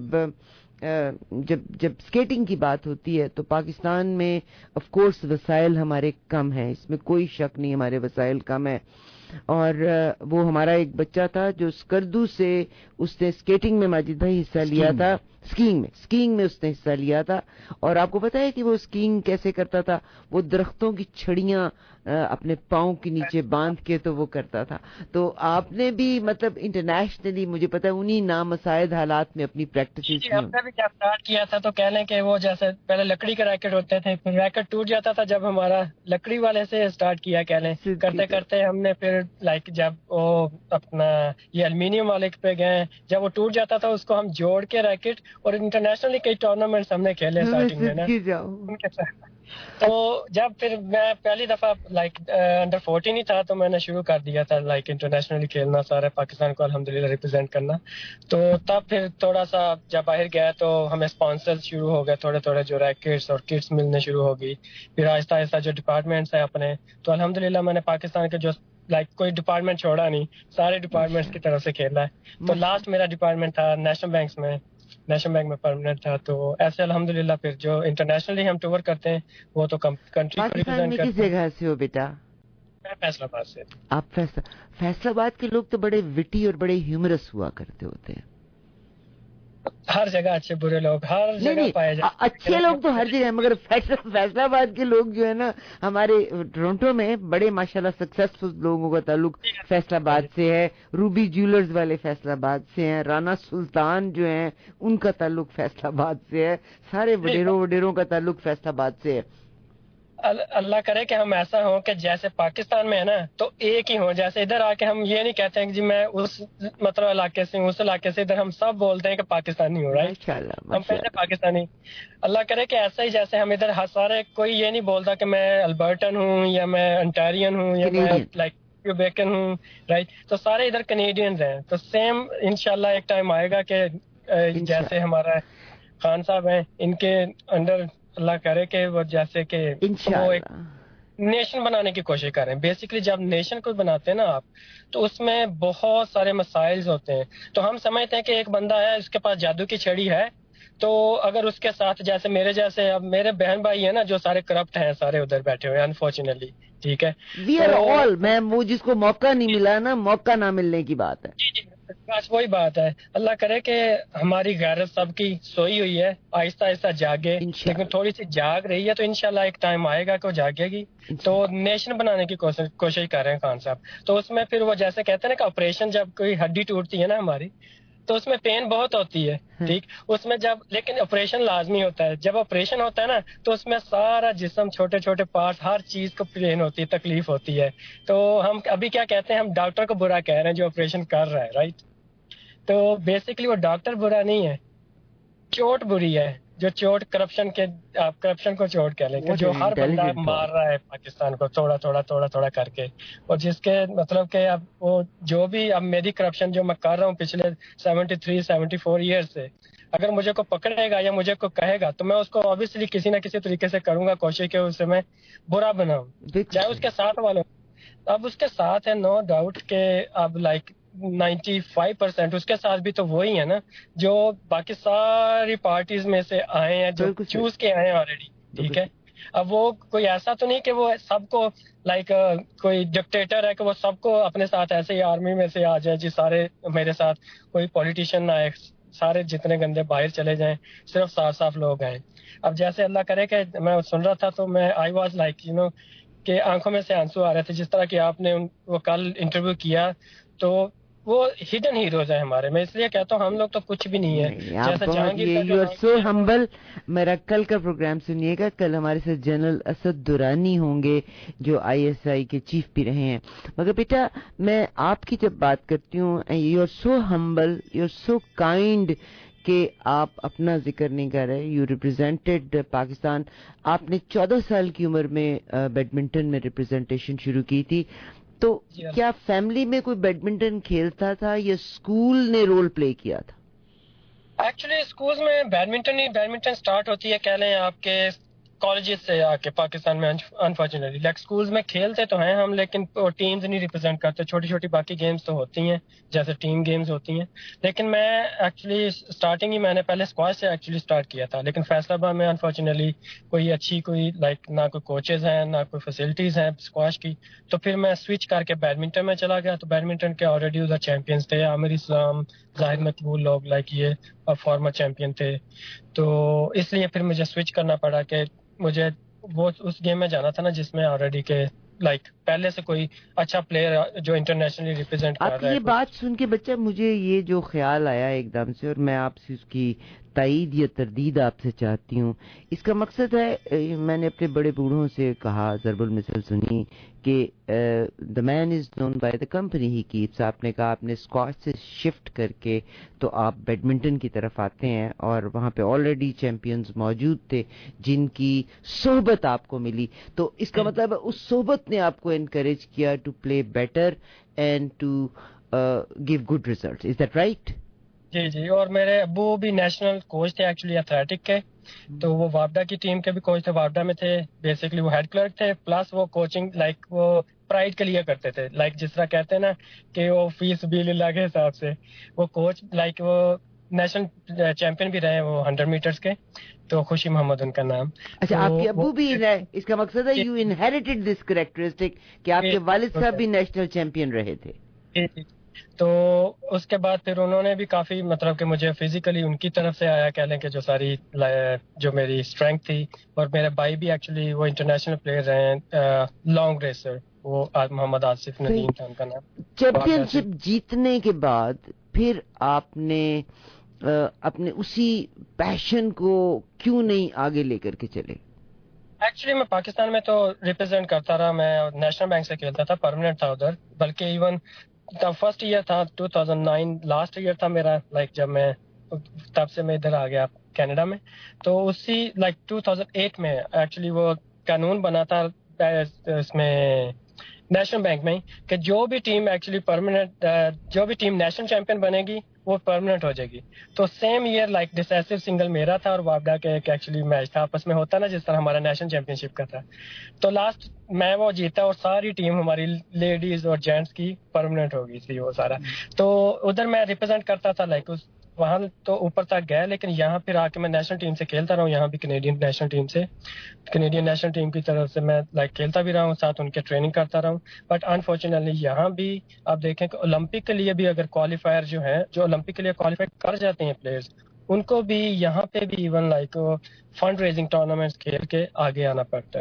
جب اسکیٹنگ کی بات ہوتی ہے تو پاکستان میں آف کورس وسائل ہمارے کم ہیں, اس میں کوئی شک نہیں, ہمارے وسائل کم ہیں. اور وہ ہمارا ایک بچہ تھا جو اسکردو سے اس نے اسکیٹنگ میں ماجد بھائی حصہ لیا تھا, اسکیئنگ میں اس نے حصہ لیا تھا. اور آپ کو پتا ہے کہ وہ اسکیئنگ کیسے کرتا تھا؟ وہ درختوں کی چھڑیاں اپنے پاؤں کے نیچے باندھ کے تو وہ کرتا تھا. تو آپ نے بھی مطلب انٹرنیشنلی مجھے پتا ہے انہی نامساعد حالات میں اپنی پریکٹسز کی. ہم نے بھی جب اسٹارٹ کیا تھا تو کہہ لیں کہ وہ جیسے پہلے لکڑی کے ریکٹ ہوتے تھے, پھر ریکٹ ٹوٹ جاتا تھا. جب ہمارا لکڑی والے سے اسٹارٹ کیا کہہ لیں, کرتے کرتے ہم نے پھر لائک جب وہ اپنا یہ الومینیم والے پہ گئے, جب وہ ٹوٹ جاتا تھا اس کو ہم جوڑ کے ریکٹ, اور انٹرنیشنلی کئی ٹورنامنٹس ہم نے کھیلے اسٹارٹنگ میں نا. تو جب پھر میں پہلی دفعہ لائک انڈر 14 ہی تھا تو میں نے شروع کر دیا تھا لائک انٹرنیشنلی کھیلنا, سارے پاکستان کو الحمدللہ ریپرزینٹ کرنا. تو تب پھر تھوڑا سا جب باہر گیا تو ہمیں اسپانسر شروع ہو گئے تھوڑے تھوڑے, جو ریکٹس اور کٹس ملنے شروع ہو گئی. پھر آہستہ آہستہ جو ڈپارٹمنٹس ہیں اپنے, تو الحمدللہ میں نے پاکستان کے جو لائک کوئی ڈپارٹمنٹ چھوڑا نہیں, سارے ڈپارٹمنٹس کی طرف سے کھیلا ہے. تو لاسٹ میرا ڈپارٹمنٹ تھا نیشنل بینک میں پرماننٹ تھا. تو ایسے الحمدللہ پھر جو انٹرنیشنلی ہم ٹور کرتے ہیں وہ تو کنٹری کو ریپرزینٹ کرتے ہیں. کس جگہ سے ہو بیٹا؟ میں فیصل آباد سے. آپ فیصل آباد کے لوگ تو بڑے وٹی اور بڑے ہیومرس ہوا کرتے ہوتے ہیں. ہر جگہ اچھے برے لوگ ہر جگہ پائے جاتے ہیں. اچھے لوگ تو ہر جگہ, مگر فیصل آباد کے لوگ جو ہے نا ہمارے ٹورنٹو میں بڑے ماشاءاللہ سکسیسفل لوگوں کا تعلق فیصل آباد سے ہے. روبی جیولرز والے فیصل آباد سے ہیں, رانا سلطان جو ہیں ان کا تعلق فیصل آباد سے ہے, سارے وڈیروں کا تعلق فیصل آباد سے ہے. اللہ کرے کہ ہم ایسا ہوں کہ جیسے پاکستان میں ہے نا تو ایک ہی ہوں. جیسے ادھر آ کے ہم یہ نہیں کہتے ہیں کہ جی میں اس مطلب علاقے سے ہوں, اس علاقے سے, ادھر ہم سب بولتے ہیں کہ پاکستانی ہوں, رائٹ, ہم پہلے پاکستانی. اللہ کرے کہ ایسا ہی جیسے ہم ادھر سارے, کوئی یہ نہیں بولتا کہ میں البرٹن ہوں یا میں انٹیرین ہوں یا میں لائک کیوبیکن ہوں, رائٹ. تو سارے ادھر کینیڈینز ہیں. تو سیم انشاءاللہ ایک ٹائم آئے گا کہ جیسے ہمارا خان صاحب ہیں ان کے انڈر اللہ کرے کہ وہ جیسے کہ وہ ایک نیشن بنانے کی کوشش کریں. بیسیکلی جب نیشن کو بناتے ہیں نا آپ تو اس میں بہت سارے مسائل ہوتے ہیں. تو ہم سمجھتے ہیں کہ ایک بندہ ہے اس کے پاس جادو کی چھڑی ہے, تو اگر اس کے ساتھ جیسے میرے جیسے اب میرے بہن بھائی ہیں نا جو سارے کرپٹ ہیں, سارے ادھر بیٹھے ہوئے انفارچونیٹلی, ٹھیک ہے. وی آر آل, میں وہ جس کو موقع نہیں ملا نا, موقع نہ ملنے کی بات ہے. بس وہی بات ہے. اللہ کرے کہ ہماری غیرت سب کی سوئی ہوئی ہے, آہستہ آہستہ جاگے, لیکن تھوڑی سی جاگ رہی ہے. تو انشاءاللہ ایک ٹائم آئے گا کہ وہ جاگے گی. تو نیشن بنانے کی کوشش کر رہے ہیں خان صاحب. تو اس میں پھر وہ جیسے کہتے ہیں نا کہ آپریشن, جب کوئی ہڈی ٹوٹتی ہے نا ہماری تو اس میں پین بہت ہوتی ہے, ٹھیک. اس میں جب لیکن آپریشن لازمی ہوتا ہے. جب آپریشن ہوتا ہے نا تو اس میں سارا جسم, چھوٹے چھوٹے پارٹس, ہر چیز کو پین ہوتی ہے, تکلیف ہوتی ہے. تو ہم ابھی کیا کہتے ہیں, ہم ڈاکٹر کو برا کہہ رہے ہیں جو آپریشن کر رہا ہے, رائٹ. تو بیسکلی وہ ڈاکٹر برا نہیں ہے, چوٹ بری ہے. جو چوٹ کرپشن کے, آپ کرپشن کو چوٹ کہہ لیں کہ جو ہر بندہ مار رہا ہے پاکستان کو تھوڑا تھوڑا کر کے, اور جس کے مطلب کہ اب وہ جو بھی اب میری کرپشن جو میں کر رہا ہوں پچھلے 73-74 ایئر سے, اگر مجھے کو پکڑے گا یا مجھے کو کہے گا تو میں اس کو آبویسلی کسی نہ کسی طریقے سے کروں گا کوشش کہ اسے میں برا بناؤں, چاہے اس کے ساتھ والوں. اب اس کے ساتھ ہے نو ڈاؤٹ کہ اب لائک 95% اس کے ساتھ بھی تو وہی ہے نا جو باقی ساری پارٹیز میں سے آئے ہیں, جو چوز کے آئے ہیں آلریڈی, ٹھیک ہے. اب وہ کوئی ایسا تو نہیں کہ وہ سب کو لائک کوئی ڈکٹیٹر ہے کہ وہ سب کو اپنے ساتھ ایسے ہی آرمی میں سے آ جائے, جی سارے میرے ساتھ, کوئی پولیٹیشین نہ آئے سارے جتنے گندے باہر چلے جائیں, صرف صاف صاف لوگ آئیں. اب جیسے اللہ کرے کہ میں سن رہا تھا تو میں آئی واز لائک کہ آنکھوں میں سے آنسو آ رہے تھے, جس طرح کہ آپ نے وہ کل انٹرویو کیا. تو وہ ہڈن ہیروز ہیں ہمارے. میں اس لیے کہتا ہوں ہم لوگ تو کچھ بھی نہیں ہے. You are so humble. میرا کل کا پروگرام سنیے گا, کل ہمارے ساتھ جنرل اسد درانی ہوں گے جو ISI کے چیف بھی رہے ہیں. مگر بیٹا میں آپ کی جب بات کرتی ہوں, you are so humble, you are so kind کہ آپ اپنا ذکر نہیں کر رہے. You represented Pakistan. آپ نے 14 سال کی عمر میں بیڈمنٹن میں ریپرزینٹیشن شروع کی تھی. تو کیا فیملی میں کوئی بیڈمنٹن کھیلتا تھا یا اسکول نے رول پلے کیا تھا؟ ایکچولی اسکول میں بیڈمنٹن سٹارٹ ہوتی ہے کہہ لیں آپ کے کالجز سے آ کے پاکستان میں. انفارچونیٹلی لائک اسکولز میں کھیلتے تو ہیں ہم, لیکن ٹیمز نہیں ریپرزینٹ کرتے. چھوٹی چھوٹی باقی گیمز تو ہوتی ہیں جیسے ٹیم گیمز ہوتی ہیں. لیکن میں ایکچولی اسٹارٹنگ ہی میں نے پہلے اسکواش سے ایکچولی اسٹارٹ کیا تھا, لیکن فیصل آباد میں انفارچونیٹلی کوئی اچھی کوئی لائک نہ کوئی کوچز ہیں نہ کوئی فیسلٹیز ہیں اسکواش کی. تو پھر میں سوئچ کر کے بیڈمنٹن میں چلا گیا. تو بیڈمنٹن کے آلریڈی ادھر چیمپئنز تھے, عامر اسلام, زاہد مقبول, لوگ لائک یہ اور فارمر چیمپئن تھے. تو اس لیے پھر مجھے سوئچ کرنا پڑا کہ مجھے وہ اس گیم میں جانا تھا نا جس میں آلریڈی کے لائک پہلے سے کوئی اچھا پلیئر جو انٹرنیشنلی ریپرزینٹ کر رہا ہے. آپ کی یہ بات سن کے بچہ مجھے یہ جو خیال آیا ایک دم سے, اور میں آپ سے اس کی تائید یا تردید آپ سے چاہتی ہوں. اس کا مقصد ہے, میں نے اپنے بڑے بوڑھوں سے کہا, ضرب المثل سنی کہ the man is known by the company he keeps. آپ نے کہا آپ نے اسکواش سے شفٹ کر کے تو آپ بیڈمنٹن کی طرف آتے ہیں, اور وہاں پہ آلریڈی چیمپئنز موجود تھے جن کی صحبت آپ کو ملی. تو اس کا مطلب ہے اس صحبت نے آپ کو انکریج کیا to play better and to give good results. Is that right? جی جی. اور میرے ابو بھی نیشنل کوچ تھے ایکچولی ایتھلیٹک کے, تو وہ وابڈا کی ٹیم کے بھی کوچ تھے. وابڈا میں تھے بیسکلی, وہ ہیڈ کلرک تھے, پلس وہ کوچنگ لائک وہ پرائڈ کے لیے کرتے تھے. لائک جس طرح کہتے ہیں نا کہ وہ فیس بیل اللہ کے حساب سے وہ کوچ, لائک وہ نیشنل چیمپئن بھی رہے وہ 100 میٹرز کے. تو خوشی محمد ان کا نام. اچھا, آپ کے ابو بھی رہے. اس کا مقصد ہے یو انہیریٹڈ دس کریکٹرسٹک کہ آپ کے والد صاحب بھی نیشنل چیمپئن رہے تھے. تو اس کے بعد پھر انہوں نے بھی کافی مطلب کہ مجھے فزیکلی ان کی طرف سے آیا کہہ لیں کہ جو ساری جو میری اسٹرینتھ تھی. اور میرے بھائی بھی ایکچولی وہ انٹرنیشنل پلیئر رہے ہیں, لانگ ریسر, وہ محمد آصف ندیم تھا ان کا نام. چیمپئن شپ جیتنے کے بعد پھر آپ نے اپنے اسی پیشن کو کیوں نہیں آگے لے کر کے چلے؟ ایکچولی میں پاکستان میں تو ریپرزینٹ کرتا رہا. میں نیشنل بینک سے کھیلتا تھا, پرماننٹ تھا ادھر. بلکہ ایون فرسٹ ایئر تھا 2009, لاسٹ ایئر تھا میرا, لائک جب میں تب سے میں ادھر آ گیا کینیڈا میں. تو اسی لائک 2008 میں ایکچولی وہ قانون بنا تھا اس میں نیشنل بینک میں کہ جو بھی ٹیم ایکچولی پرماننٹ, جو بھی ٹیم نیشنل چیمپئن بنے گی وہ پرماننٹ ہو جائے گی. تو same year like decisive single میرا تھا اور وابڈا کا ایک ایکچولی میچ تھا آپس میں, ہوتا نا جس طرح ہمارا نیشنل چیمپئن شپ کا تھا. تو لاسٹ میں وہ جیتا اور ساری ٹیم ہماری لیڈیز اور جینٹس کی پرماننٹ ہو گئی تھی وہ سارا. تو ادھر میں ریپرزینٹ کرتا تھا لائک وہاں تو اوپر تک گیا, لیکن یہاں پھر آ کے میں نیشنل ٹیم سے کھیلتا رہا ہوں. یہاں بھی کینیڈین نیشنل ٹیم سے, کینیڈین نیشنل ٹیم کی طرف سے میں لائک کھیلتا بھی رہا ہوں, ساتھ ان کے ٹریننگ کرتا رہا ہوں. بٹ انفارچونیٹلی یہاں بھی آپ دیکھیں کہ اولمپک کے لیے بھی اگر کوالیفائر جو ہیں, جو اولمپک کے لیے کوالیفائی کر جاتے ہیں پلیئرز, ان کو بھی یہاں پہ بھی even like fund raising tournaments کھیل کے آگے آنا پڑتا ہے.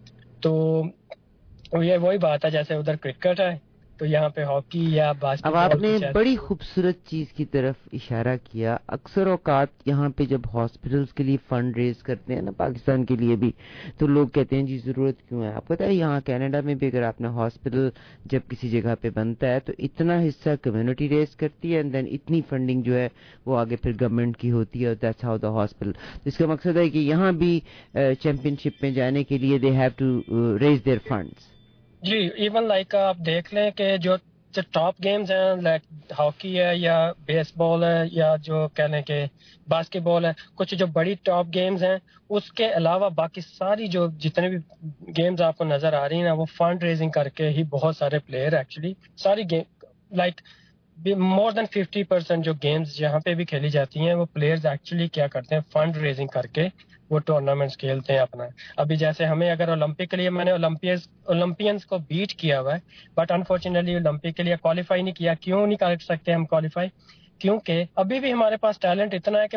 تو یہ وہی بات ہے جیسے ادھر کرکٹ ہے تو یہاں پہ ہاکی یا باسکٹ بال. اب آپ نے بڑی خوبصورت چیز کی طرف اشارہ کیا. اکثر اوقات یہاں پہ جب ہاسپٹلس کے لیے فنڈ ریز کرتے ہیں نا, پاکستان کے لیے بھی, تو لوگ کہتے ہیں جی ضرورت کیوں ہے. آپ پتہ ہے یہاں کینیڈا میں بھی اگر آپ نے ہاسپٹل جب کسی جگہ پہ بنتا ہے تو اتنا حصہ کمیونٹی ریز کرتی ہے, اینڈ دین اتنی فنڈنگ جو ہے وہ آگے پھر گورنمنٹ کی ہوتی ہے. That's how the hospital. اس کا مقصد ہے کہ یہاں بھی چیمپئن شپ میں جانے کے لیے they have to raise their funds. جی ایون لائک آپ دیکھ لیں کہ جو ٹاپ گیمز ہیں لائک ہاکی ہے یا بیس بال ہے یا جو کہہ لیں کہ باسکٹ بال ہے, کچھ جو بڑی ٹاپ گیمز ہیں, اس کے علاوہ باقی ساری جو جتنے بھی گیمز آپ کو نظر آ رہی ہیں نا, وہ فنڈ ریزنگ کر کے ہی بہت سارے پلیئر ایکچولی ساری گیم لائک مور دین 50% جو گیمز یہاں پہ بھی کھیلی جاتی ہیں وہ پلیئرز ایکچولی کیا کرتے ہیں, فنڈ ریزنگ کر کے وہ ٹورنامنٹس کھیلتے ہیں اپنا. ابھی جیسے ہمیں اگر اولمپک کے لیے میں نے اولمپئنس کو بیٹ کیا ہوا ہے, بٹ انفارچونیٹلی اولمپک کے لیے کوالیفائی نہیں کیا. کیوں نہیں کر سکتے ہم کوالیفائی؟ کیونکہ ابھی بھی ہمارے پاس ٹیلنٹ اتنا ہے کہ